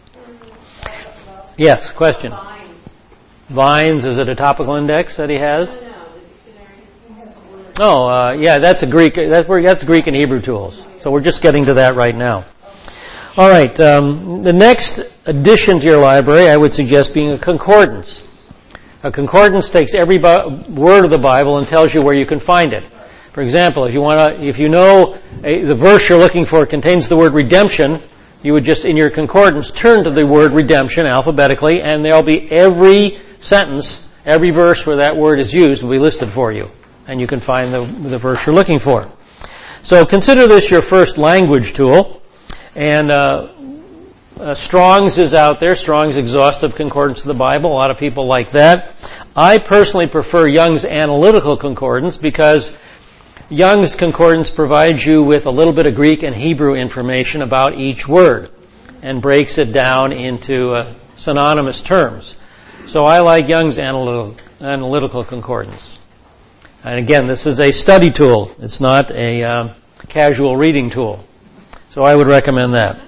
Yes, question. Vines. Vines, is it a topical index that he has? No, no, the dictionary has words. Oh, uh, yeah, that's a Greek. That's where that's Greek and Hebrew tools. So we're just getting to that right now. All right. Um, the next addition to your library, I would suggest being a concordance. A concordance takes every bu- word of the Bible and tells you where you can find it. For example, if you want to, if you know a, the verse you're looking for contains the word redemption, you would just, in your concordance, turn to the word redemption alphabetically, and there'll be every sentence, every verse where that word is used will be listed for you, and you can find the, the verse you're looking for. So consider this your first language tool, and uh, uh, Strong's is out there. Strong's Exhaustive Concordance of the Bible. A lot of people like that. I personally prefer Young's Analytical Concordance because Young's Concordance provides you with a little bit of Greek and Hebrew information about each word and breaks it down into uh, synonymous terms. So I like Young's Analytical, Analytical Concordance. And again, this is a study tool. It's not a um, casual reading tool. So I would recommend that.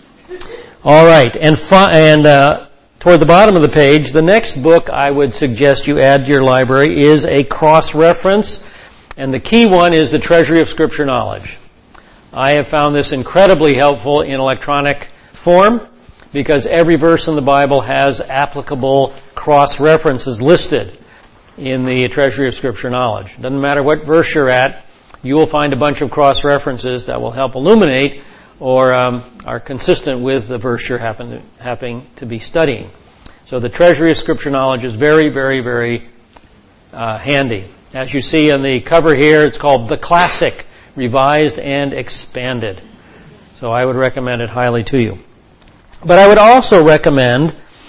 All right, and fi- and uh, toward the bottom of the page, the next book I would suggest you add to your library is a cross-reference. And the key one is the Treasury of Scripture Knowledge. I have found this incredibly helpful in electronic form because every verse in the Bible has applicable cross-references listed in the Treasury of Scripture Knowledge. Doesn't matter what verse you're at, you will find a bunch of cross-references that will help illuminate or um, are consistent with the verse you're happen to, happening to be studying. So the Treasury of Scripture Knowledge is very, very, very uh, handy. As you see on the cover here, it's called The Classic, Revised and Expanded. So I would recommend it highly to you. But I would also recommend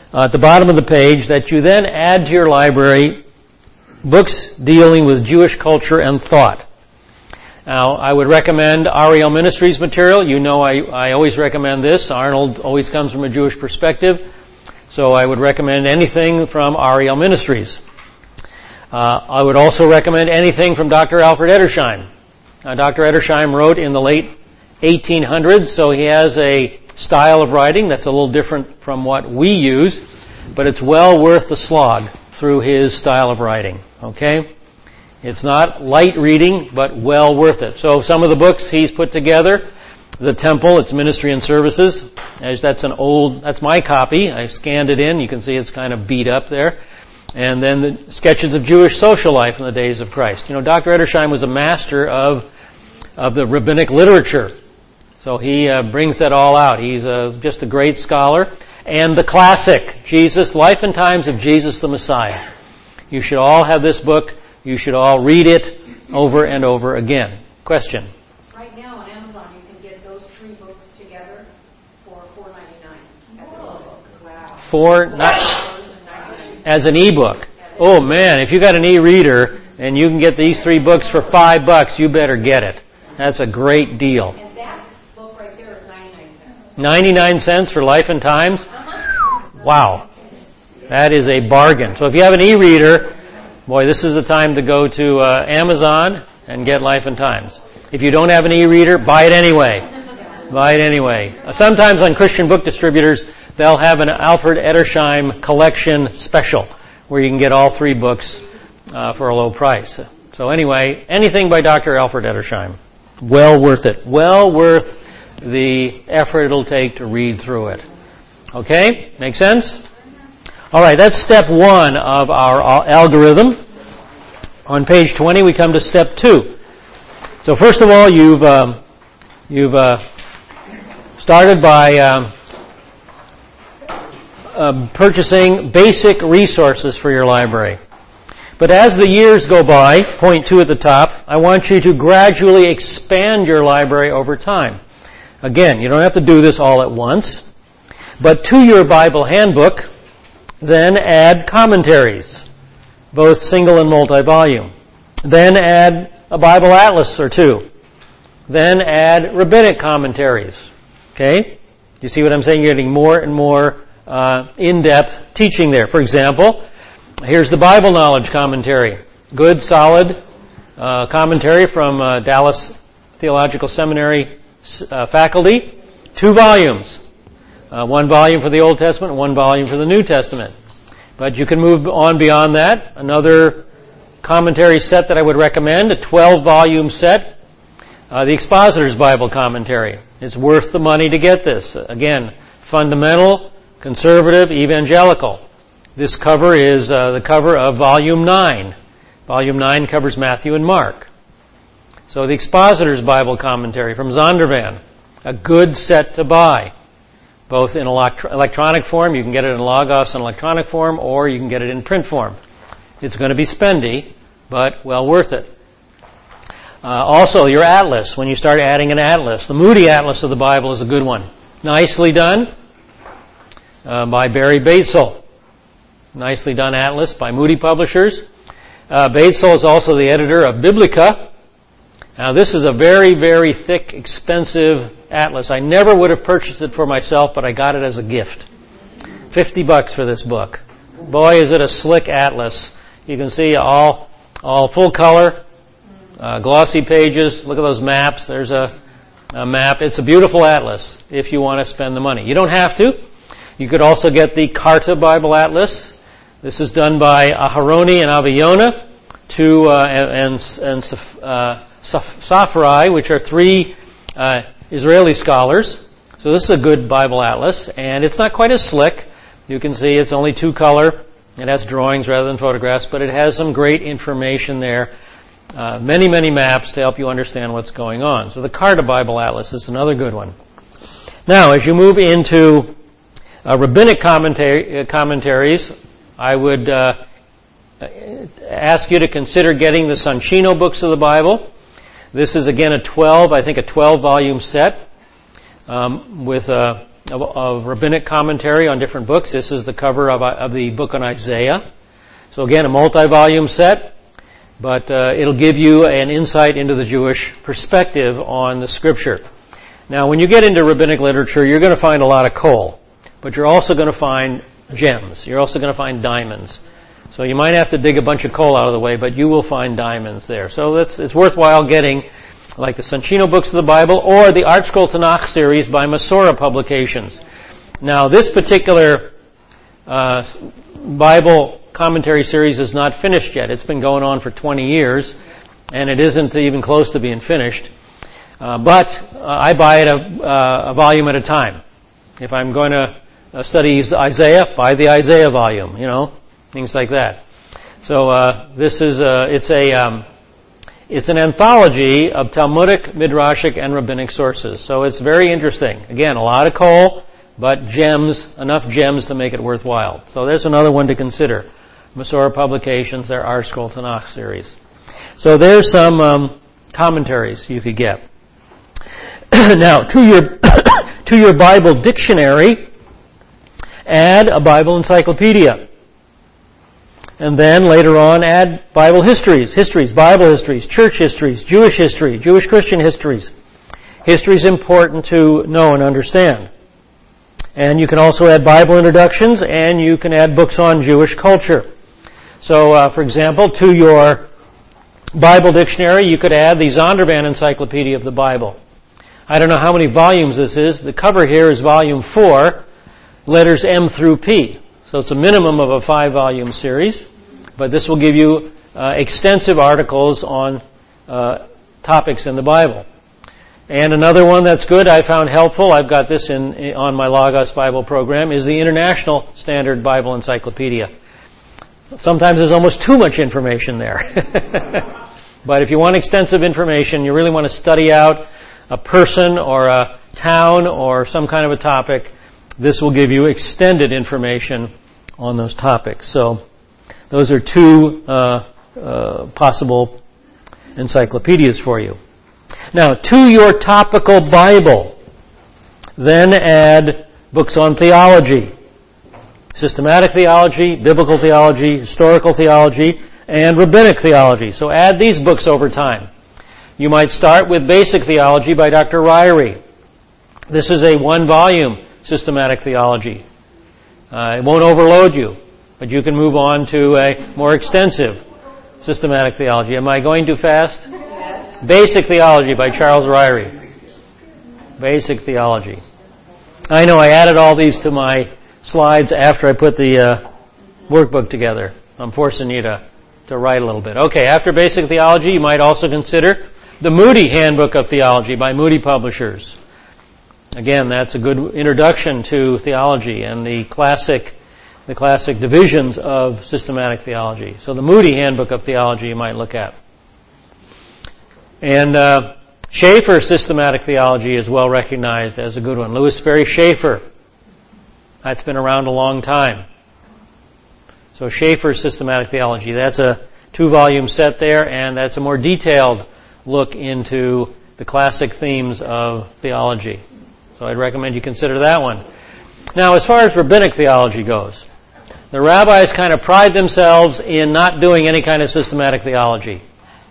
uh, at the bottom of the page that you then add to your library books dealing with Jewish culture and thought. Now, I would recommend Ariel Ministries material. You know I, I always recommend this. Arnold always comes from a Jewish perspective. So I would recommend anything from Ariel Ministries. Uh, I would also recommend anything from Doctor Alfred Edersheim. Uh, Doctor Edersheim wrote in the late eighteen hundreds, so he has a style of writing that's a little different from what we use, but it's well worth the slog through his style of writing. Okay? It's not light reading, but well worth it. So some of the books he's put together, The Temple, it's Ministry and Services. As that's an old, that's my copy. I scanned it in. You can see it's kind of beat up there. And then the Sketches of Jewish Social Life in the Days of Christ. You know, Doctor Edersheim was a master of of the rabbinic literature. So he uh, brings that all out. He's uh, just a great scholar. And the classic, Jesus, Life and Times of Jesus the Messiah. You should all have this book. You should all read it over and over again. Question? Right now on Amazon, you can get those three books together for four ninety-nine. Wow. Four, not as an e-book. Oh man, if you got an e-reader and you can get these three books for five bucks, you better get it. That's a great deal. And that book right there is ninety-nine cents. ninety-nine cents for Life and Times? Uh-huh. Wow. That is a bargain. So if you have an e-reader, boy, this is the time to go to uh, Amazon and get Life and Times. If you don't have an e-reader, buy it anyway. Buy it anyway. Uh, sometimes on Christian book distributors, they'll have an Alfred Edersheim collection special where you can get all three books uh, for a low price. So anyway, anything by Doctor Alfred Edersheim, well worth it. Well worth the effort it'll take to read through it. Okay? Make sense? All right, that's step one of our algorithm. On page twenty, we come to step two. So first of all, you've um, you've uh, started by um, um, purchasing basic resources for your library. But as the years go by, point two at the top, I want you to gradually expand your library over time. Again, you don't have to do this all at once, but to your Bible handbook, then add commentaries, both single and multi-volume. Then add a Bible atlas or two. Then add rabbinic commentaries. Okay? You see what I'm saying? You're getting more and more uh, in-depth teaching there. For example, here's the Bible Knowledge Commentary. Good, solid uh, commentary from uh, Dallas Theological Seminary uh, faculty. Two volumes. Uh, one volume for the Old Testament and one volume for the New Testament. But you can move on beyond that. Another commentary set that I would recommend, a twelve-volume set, uh, the Expositor's Bible Commentary. It's worth the money to get this. Again, fundamental, conservative, evangelical. This cover is uh, the cover of Volume nine. Volume nine covers Matthew and Mark. So the Expositor's Bible Commentary from Zondervan, a good set to buy. Both in electro- electronic form, you can get it in Logos in electronic form, or you can get it in print form. It's going to be spendy, but well worth it. Uh, also, your atlas, when you start adding an atlas. The Moody Atlas of the Bible is a good one. Nicely done uh, by Barry Batesole. Nicely done atlas by Moody Publishers. Uh, Batesole is also the editor of Biblica. Now, this is a very, very thick, expensive atlas. I never would have purchased it for myself, but I got it as a gift. Fifty bucks for this book. Boy, is it a slick atlas. You can see all all full color, uh, glossy pages. Look at those maps. There's a, a map. It's a beautiful atlas if you want to spend the money. You don't have to. You could also get the Carta Bible Atlas. This is done by Aharoni and Aviona, two uh, and and, and uh, Safrai, which are three uh, Israeli scholars. So this is a good Bible atlas, and it's not quite as slick. You can see it's only two color. It has drawings rather than photographs, but it has some great information there. Uh, many, many maps to help you understand what's going on. So the Carta Bible Atlas is another good one. Now, as you move into uh, rabbinic commentary, uh, commentaries, I would uh, ask you to consider getting the Soncino books of the Bible. This is again a twelve, I think a twelve volume set um, with uh, of, of rabbinic commentary on different books. This is the cover of, of the book on Isaiah. So again, a multi-volume set, but uh, it'll give you an insight into the Jewish perspective on the Scripture. Now, when you get into rabbinic literature, you're going to find a lot of coal, but you're also going to find gems. You're also going to find diamonds. So you might have to dig a bunch of coal out of the way, but you will find diamonds there. So that's, it's worthwhile getting like the Soncino Books of the Bible or the Art Scroll Tanakh series by Masorah Publications. Now, this particular uh, Bible commentary series is not finished yet. It's been going on for twenty years, and it isn't even close to being finished. Uh, but uh, I buy it a, uh, a volume at a time. If I'm going to uh, study Isaiah, buy the Isaiah volume, you know, things like that. So uh, this is a, it's a um, it's an anthology of Talmudic, Midrashic, and rabbinic sources. So it's very interesting. Again, a lot of coal, but gems, enough gems to make it worthwhile. So there's another one to consider. Masorah Publications, their Art Scroll Tanakh series. So there's some um, commentaries you could get. Now, to your to your Bible dictionary, add a Bible encyclopedia. And then later on, add Bible histories, histories, Bible histories, church histories, Jewish history, Jewish Christian histories. History is important to know and understand. And you can also add Bible introductions, and you can add books on Jewish culture. So, uh, for example, to your Bible dictionary, you could add the Zondervan Encyclopedia of the Bible. I don't know how many volumes this is. The cover here is volume four, letters M through P. So it's a minimum of a five-volume series. But this will give you uh, extensive articles on uh, topics in the Bible. And another one that's good, I found helpful, I've got this in on my Logos Bible program, is the International Standard Bible Encyclopedia. Sometimes there's almost too much information there. But if you want extensive information, you really want to study out a person or a town or some kind of a topic, this will give you extended information on those topics. So those are two uh, uh, possible encyclopedias for you. Now, to your topical Bible, then add books on theology, systematic theology, biblical theology, historical theology, and rabbinic theology. So add these books over time. You might start with Basic Theology by Doctor Ryrie. This is a one-volume systematic theology. Uh, it won't overload you, but you can move on to a more extensive systematic theology. Am I going too fast? Yes. Basic Theology by Charles Ryrie. Basic Theology. I know I added all these to my slides after I put the uh, workbook together. I'm forcing you to, to write a little bit. Okay, after Basic Theology, you might also consider the Moody Handbook of Theology by Moody Publishers. Again, that's a good introduction to theology and the classic the classic divisions of systematic theology. So the Moody Handbook of Theology you might look at. And uh, Schaeffer's systematic theology is well recognized as a good one. Louis Sperry Schaeffer. That's been around a long time. So Schaeffer's systematic theology, that's a two-volume set there, and that's a more detailed look into the classic themes of theology. So I'd recommend you consider that one. Now, as far as rabbinic theology goes, the rabbis kind of pride themselves in not doing any kind of systematic theology.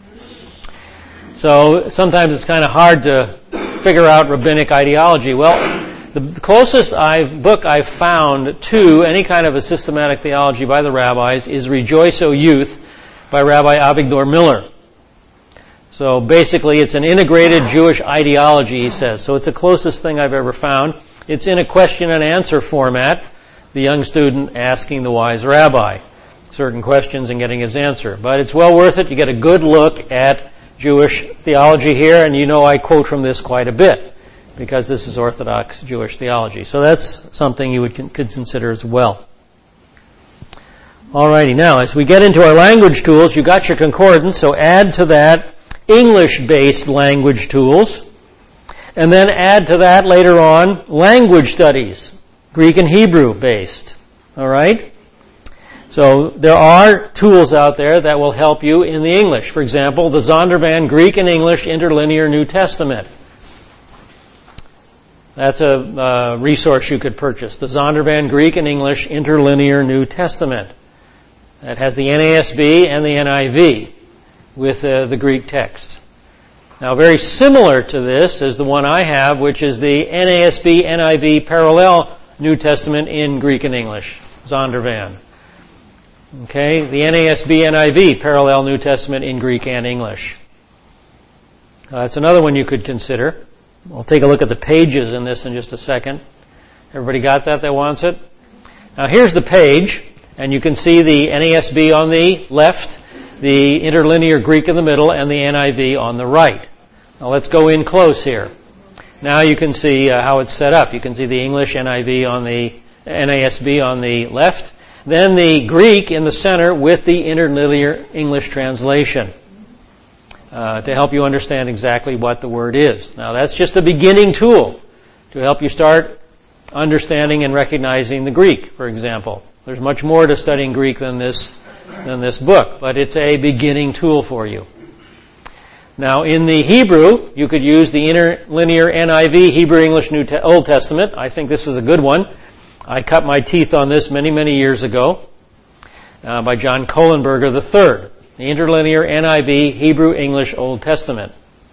So sometimes it's kind of hard to figure out rabbinic ideology. Well, the closest I've, book I've found to any kind of a systematic theology by the rabbis is Rejoice, O Youth by Rabbi Avigdor Miller. So basically it's an integrated Jewish ideology, he says. So it's the closest thing I've ever found. It's in a question and answer format, the young student asking the wise rabbi certain questions and getting his answer. But it's well worth it. You get a good look at Jewish theology here, and you know I quote from this quite a bit because this is Orthodox Jewish theology. So that's something you would con- could consider as well. Alrighty, now as we get into our language tools, you got your concordance, so add to that English-based language tools, and then add to that later on language studies, Greek and Hebrew-based. Alright? So there are tools out there that will help you in the English. For example, the Zondervan Greek and English Interlinear New Testament. That's a uh, resource you could purchase. The Zondervan Greek and English Interlinear New Testament. That has the N A S B and the N I V with uh, the Greek text. Now, very similar to this is the one I have, which is the N A S B N I V Parallel New Testament in Greek and English, Zondervan. Okay, the N A S B N I V Parallel New Testament in Greek and English. Uh, that's another one you could consider. We'll take a look at the pages in this in just a second. Everybody got that that wants it? Now here's the page, and you can see the N A S B on the left, the interlinear Greek in the middle, and the N I V on the right. Now let's go in close here. Now you can see uh, how it's set up. You can see the English N I V on the N A S B on the left, then the Greek in the center with the interlinear English translation. Uh, to help you understand exactly what the word is. Now that's just a beginning tool to help you start understanding and recognizing the Greek, for example. There's much more to studying Greek than this than this book, but it's a beginning tool for you. Now in the Hebrew, you could use the interlinear N I V, Hebrew English New Te- Old Testament. I think this is a good one. I cut my teeth on this many, many years ago uh, by John Kohlenberger the third. The interlinear N I V, Hebrew, English, Old Testament.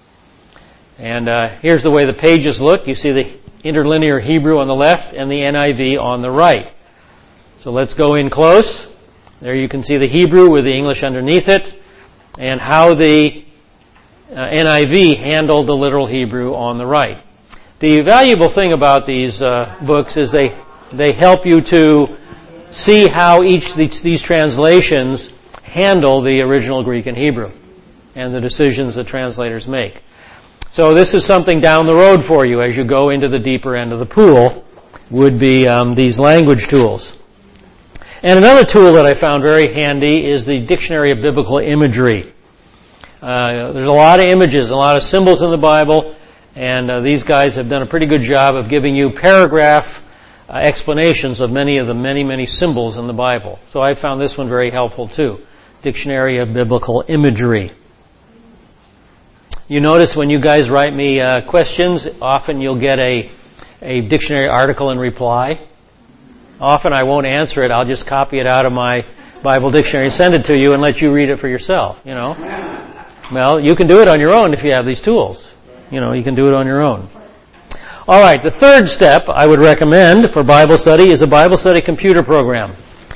And uh, here's the way the pages look. You see the interlinear Hebrew on the left and the N I V on the right. So let's go in close. There you can see the Hebrew with the English underneath it and how the uh, N I V handled the literal Hebrew on the right. The valuable thing about these uh, books is they they help you to see how each of these, these translations handle the original Greek and Hebrew and the decisions the translators make. So this is something down the road for you as you go into the deeper end of the pool, would be um, these language tools. And another tool that I found very handy is the Dictionary of Biblical Imagery. Uh, there's a lot of images, a lot of symbols in the Bible, and uh, these guys have done a pretty good job of giving you paragraph uh, explanations of many of the many, many symbols in the Bible. So I found this one very helpful too. Dictionary of Biblical Imagery. You notice when you guys write me uh, questions, often you'll get a a dictionary article in reply. Often I won't answer it. I'll just copy it out of my Bible dictionary and send it to you and let you read it for yourself, you know. Well, you can do it on your own if you have these tools. You know, you can do it on your own. All right, the third step I would recommend for Bible study is a Bible study computer program.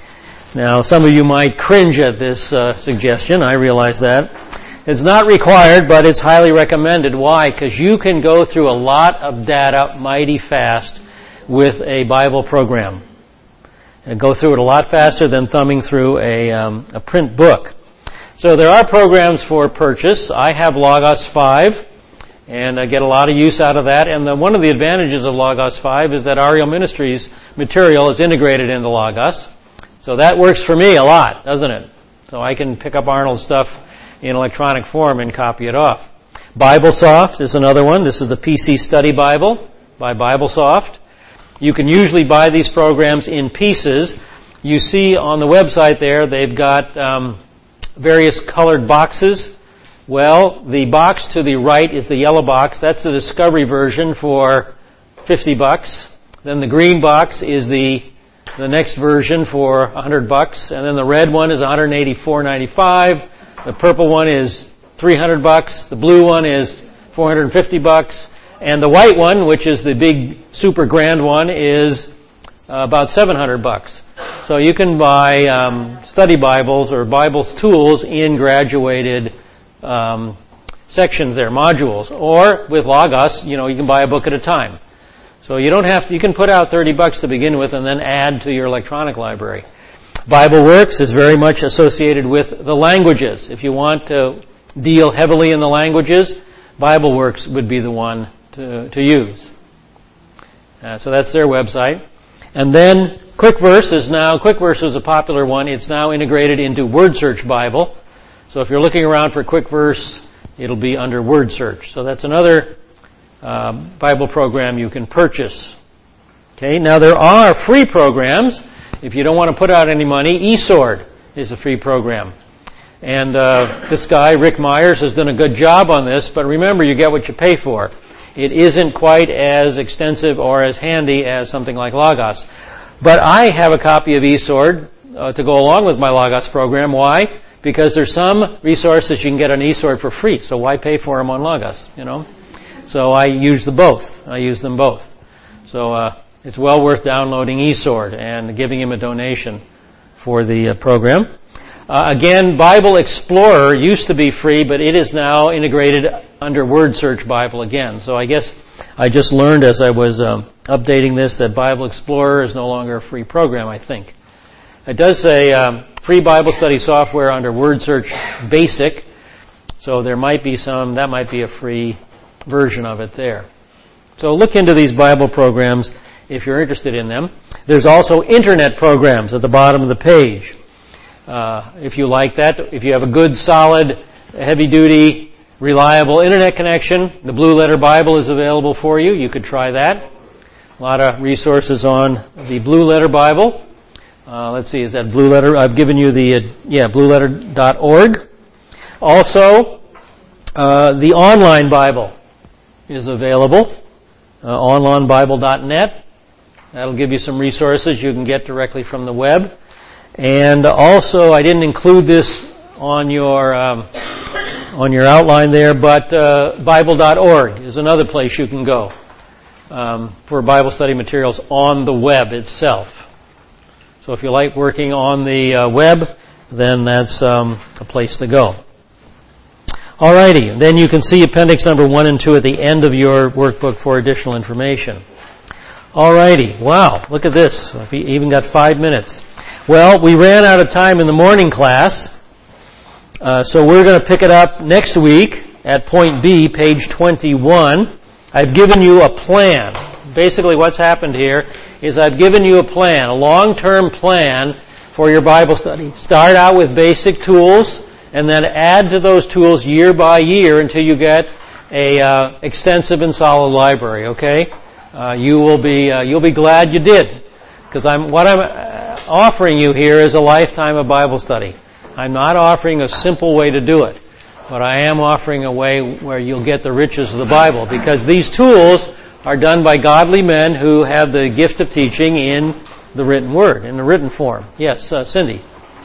Now, some of you might cringe at this uh, suggestion. I realize that. It's not required, but it's highly recommended. Why? Because you can go through a lot of data mighty fast with a Bible program. And go through it a lot faster than thumbing through a, um, a print book. So there are programs for purchase. I have Logos five, and I get a lot of use out of that. And the, one of the advantages of Logos five is that Ariel Ministries material is integrated into Logos. So that works for me a lot, doesn't it? So I can pick up Arnold's stuff in electronic form and copy it off. BibleSoft is another one. This is the P C Study Bible by BibleSoft. You can usually buy these programs in pieces. You see on the website there, they've got um, various colored boxes. Well, the box to the right is the yellow box. That's the Discovery version for fifty bucks. Then the green box is the the next version for one hundred bucks, and then the red one is one hundred eighty-four ninety-five. The purple one is three hundred bucks. The blue one is four hundred fifty bucks. And the white one, which is the big super grand one, is uh, about seven hundred bucks. So you can buy um, study Bibles or Bibles tools in graduated um, sections there, modules. Or with Logos, you know, you can buy a book at a time. So you don't have to, you can put out thirty bucks to begin with and then add to your electronic library. BibleWorks is very much associated with the languages. If you want to deal heavily in the languages, BibleWorks would be the one to, to use. Uh, so that's their website. And then QuickVerse is now, QuickVerse is a popular one. It's now integrated into WordSearch Bible. So if you're looking around for QuickVerse, it'll be under WordSearch. So that's another uh, Bible program you can purchase. Okay, now there are free programs. If you don't want to put out any money, eSword is a free program. And uh, this guy, Rick Myers, has done a good job on this, but remember, you get what you pay for. it isn't quite as extensive or as handy as something like Logos. But I have a copy of eSword uh, to go along with my Logos program. Why? Because there's some resources you can get on eSword for free, so why pay for them on Logos, you know? So I use them both. I use them both. So uh, it's well worth downloading eSword and giving him a donation for the uh, program. Uh, again, Bible Explorer used to be free, but it is now integrated under Word Search Bible again. So I guess I just learned as I was um, updating this that Bible Explorer is no longer a free program, I think. It does say um, free Bible study software under Word Search Basic, so there might be some, that might be a free version of it there. So look into these Bible programs if you're interested in them. There's also internet programs at the bottom of the page. Uh, if you like that, if you have a good, solid, heavy-duty, reliable internet connection, the Blue Letter Bible is available for you. You could try that. A lot of resources on the Blue Letter Bible. Uh, let's see, is that Blue Letter? I've given you the, uh, yeah, blue letter dot org. Also, uh, the online Bible is available, uh, online bible dot net. That'll give you some resources you can get directly from the web. And also, I didn't include this on your um, on your outline there, but uh, bible dot org is another place you can go um, for Bible study materials on the web itself. So if you like working on the uh, web, then that's um, a place to go. Alrighty, then you can see appendix number one and two at the end of your workbook for additional information. Alrighty, wow, look at this. We even got five minutes. Well, we ran out of time in the morning class, uh, so we're going to pick it up next week at point B, page twenty-one. I've given you a plan. Basically what's happened here is I've given you a plan, a long-term plan for your Bible study. Start out with basic tools, and then add to those tools year by year until you get a uh, extensive and solid library. Okay, uh, you will be uh, you'll be glad you did, because I'm what I'm uh, offering you here is a lifetime of Bible study. I'm not offering a simple way to do it, but I am offering a way where you'll get the riches of the Bible, because these tools are done by godly men who have the gift of teaching in the written word, in the written form. Yes, uh, Cindy.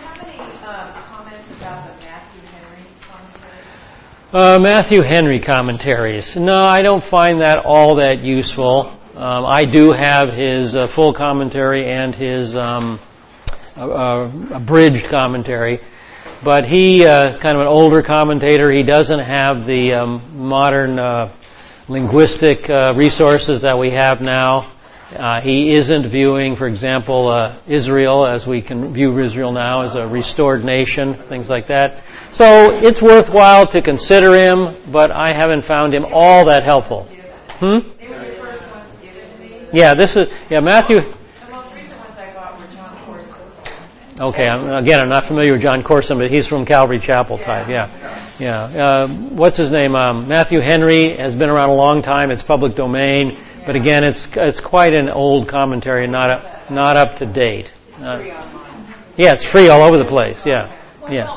Uh, Matthew Henry commentaries. No, I don't find that all that useful. Um, I do have his uh, full commentary and his um, uh, abridged commentary, but he uh, is kind of an older commentator. He doesn't have the um, modern uh, linguistic uh, resources that we have now. Uh, he isn't viewing, for example, uh, Israel as we can view Israel now as a restored nation, things like that. So it's worthwhile to consider him, but I haven't found him all that helpful. Hmm? They were the first ones given to me. Yeah, this is, yeah, Matthew. The most recent ones I got were John Corson's. Okay, I'm, again, I'm not familiar with John Corson, but he's from Calvary Chapel type, yeah. Yeah. Uh, what's his name? Um, Matthew Henry has been around a long time. It's public domain. But again, it's it's quite an old commentary and not up, not up to date. Uh, yeah, it's free all over the place. Yeah, yeah.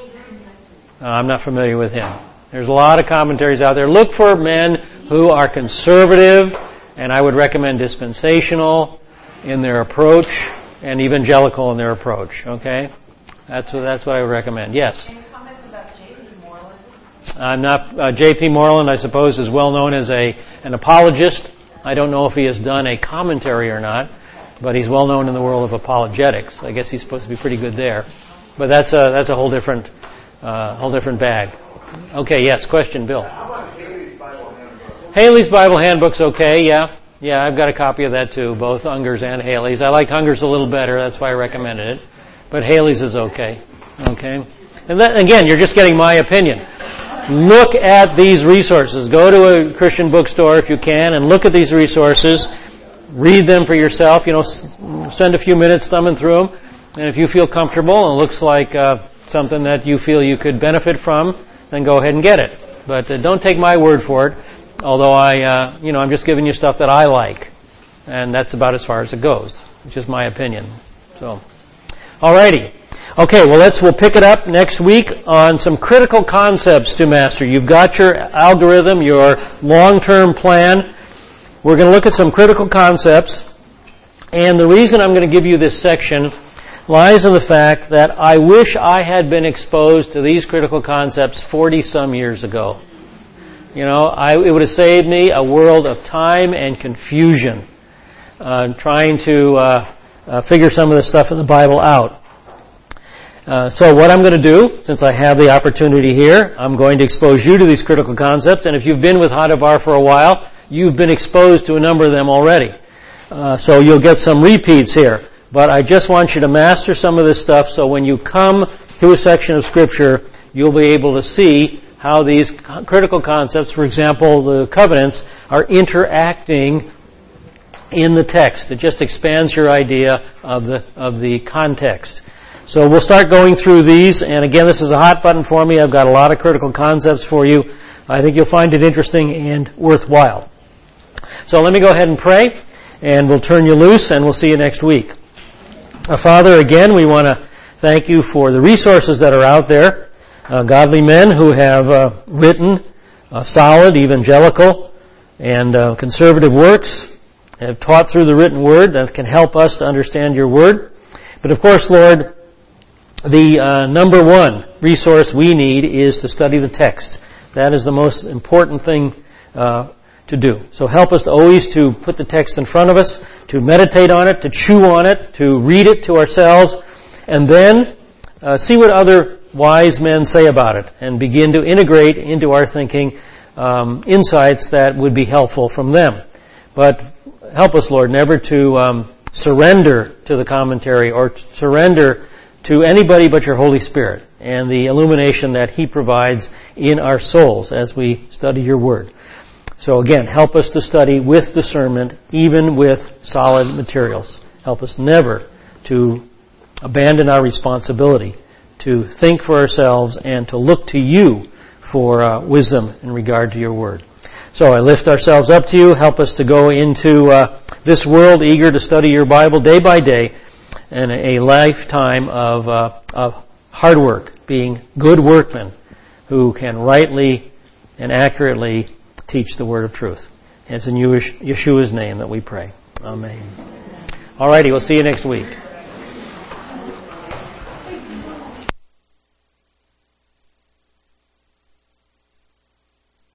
Uh, I'm not familiar with him. There's a lot of commentaries out there. Look for men who are conservative, and I would recommend dispensational in their approach and evangelical in their approach. Okay, that's what that's what I would recommend. Yes. Any comments about J P Moreland? I'm not. Uh, J P Moreland, I suppose, is well known as a an apologist. I don't know if he has done a commentary or not, but he's well known in the world of apologetics. I guess he's supposed to be pretty good there. But that's a that's a whole different uh, whole different bag. Okay, yes, question, Bill. How about Haley's Bible Handbook? Haley's Bible Handbook's okay, yeah. Yeah, I've got a copy of that too, both Unger's and Haley's. I like Unger's a little better, that's why I recommended it. But Haley's is okay. Okay? And then, again, you're just getting my opinion. Look at these resources. Go to a Christian bookstore if you can and look at these resources. Read them for yourself. You know, spend a few minutes thumbing through them. And if you feel comfortable and it looks like uh, something that you feel you could benefit from, then go ahead and get it. But uh, don't take my word for it. Although I, uh, you know, I'm just giving you stuff that I like. And that's about as far as it goes. It's just my opinion. So, alrighty. Okay, well, let's we'll pick it up next week on some critical concepts to master. You've got your algorithm, your long-term plan. We're going to look at some critical concepts. And the reason I'm going to give you this section lies in the fact that I wish I had been exposed to these critical concepts forty-some years ago. You know, I, it would have saved me a world of time and confusion uh, trying to uh, uh, figure some of the stuff in the Bible out. Uh, so what I'm going to do, since I have the opportunity here, I'm going to expose you to these critical concepts. And if you've been with Hadavar for a while, you've been exposed to a number of them already. Uh, so you'll get some repeats here. But I just want you to master some of this stuff so when you come to a section of Scripture, you'll be able to see how these critical concepts, for example, the covenants, are interacting in the text. It just expands your idea of the of the context. So we'll start going through these, and again, this is a hot button for me. I've got a lot of critical concepts for you. I think you'll find it interesting and worthwhile. So let me go ahead and pray, and we'll turn you loose, and we'll see you next week. Uh, Father, again, we want to thank you for the resources that are out there, uh, godly men who have uh, written uh, solid, evangelical, and uh, conservative works, have taught through the written word that can help us to understand your word. But of course, Lord, the uh, number one resource we need is to study the text. That is the most important thing uh, to do. So help us to always to put the text in front of us, to meditate on it, to chew on it, to read it to ourselves, and then uh, see what other wise men say about it, and begin to integrate into our thinking um, insights that would be helpful from them. But help us, Lord, never to um, surrender to the commentary or surrender to anybody but your Holy Spirit and the illumination that He provides in our souls as we study your Word. So again, help us to study with discernment, even with solid materials. Help us never to abandon our responsibility to think for ourselves and to look to you for uh, wisdom in regard to your Word. So I lift ourselves up to you. Help us to go into uh, this world eager to study your Bible day by day, and a lifetime of, uh, of hard work, being good workmen who can rightly and accurately teach the word of truth. And it's in Yeshua's name that we pray. Amen. All righty, we'll see you next week.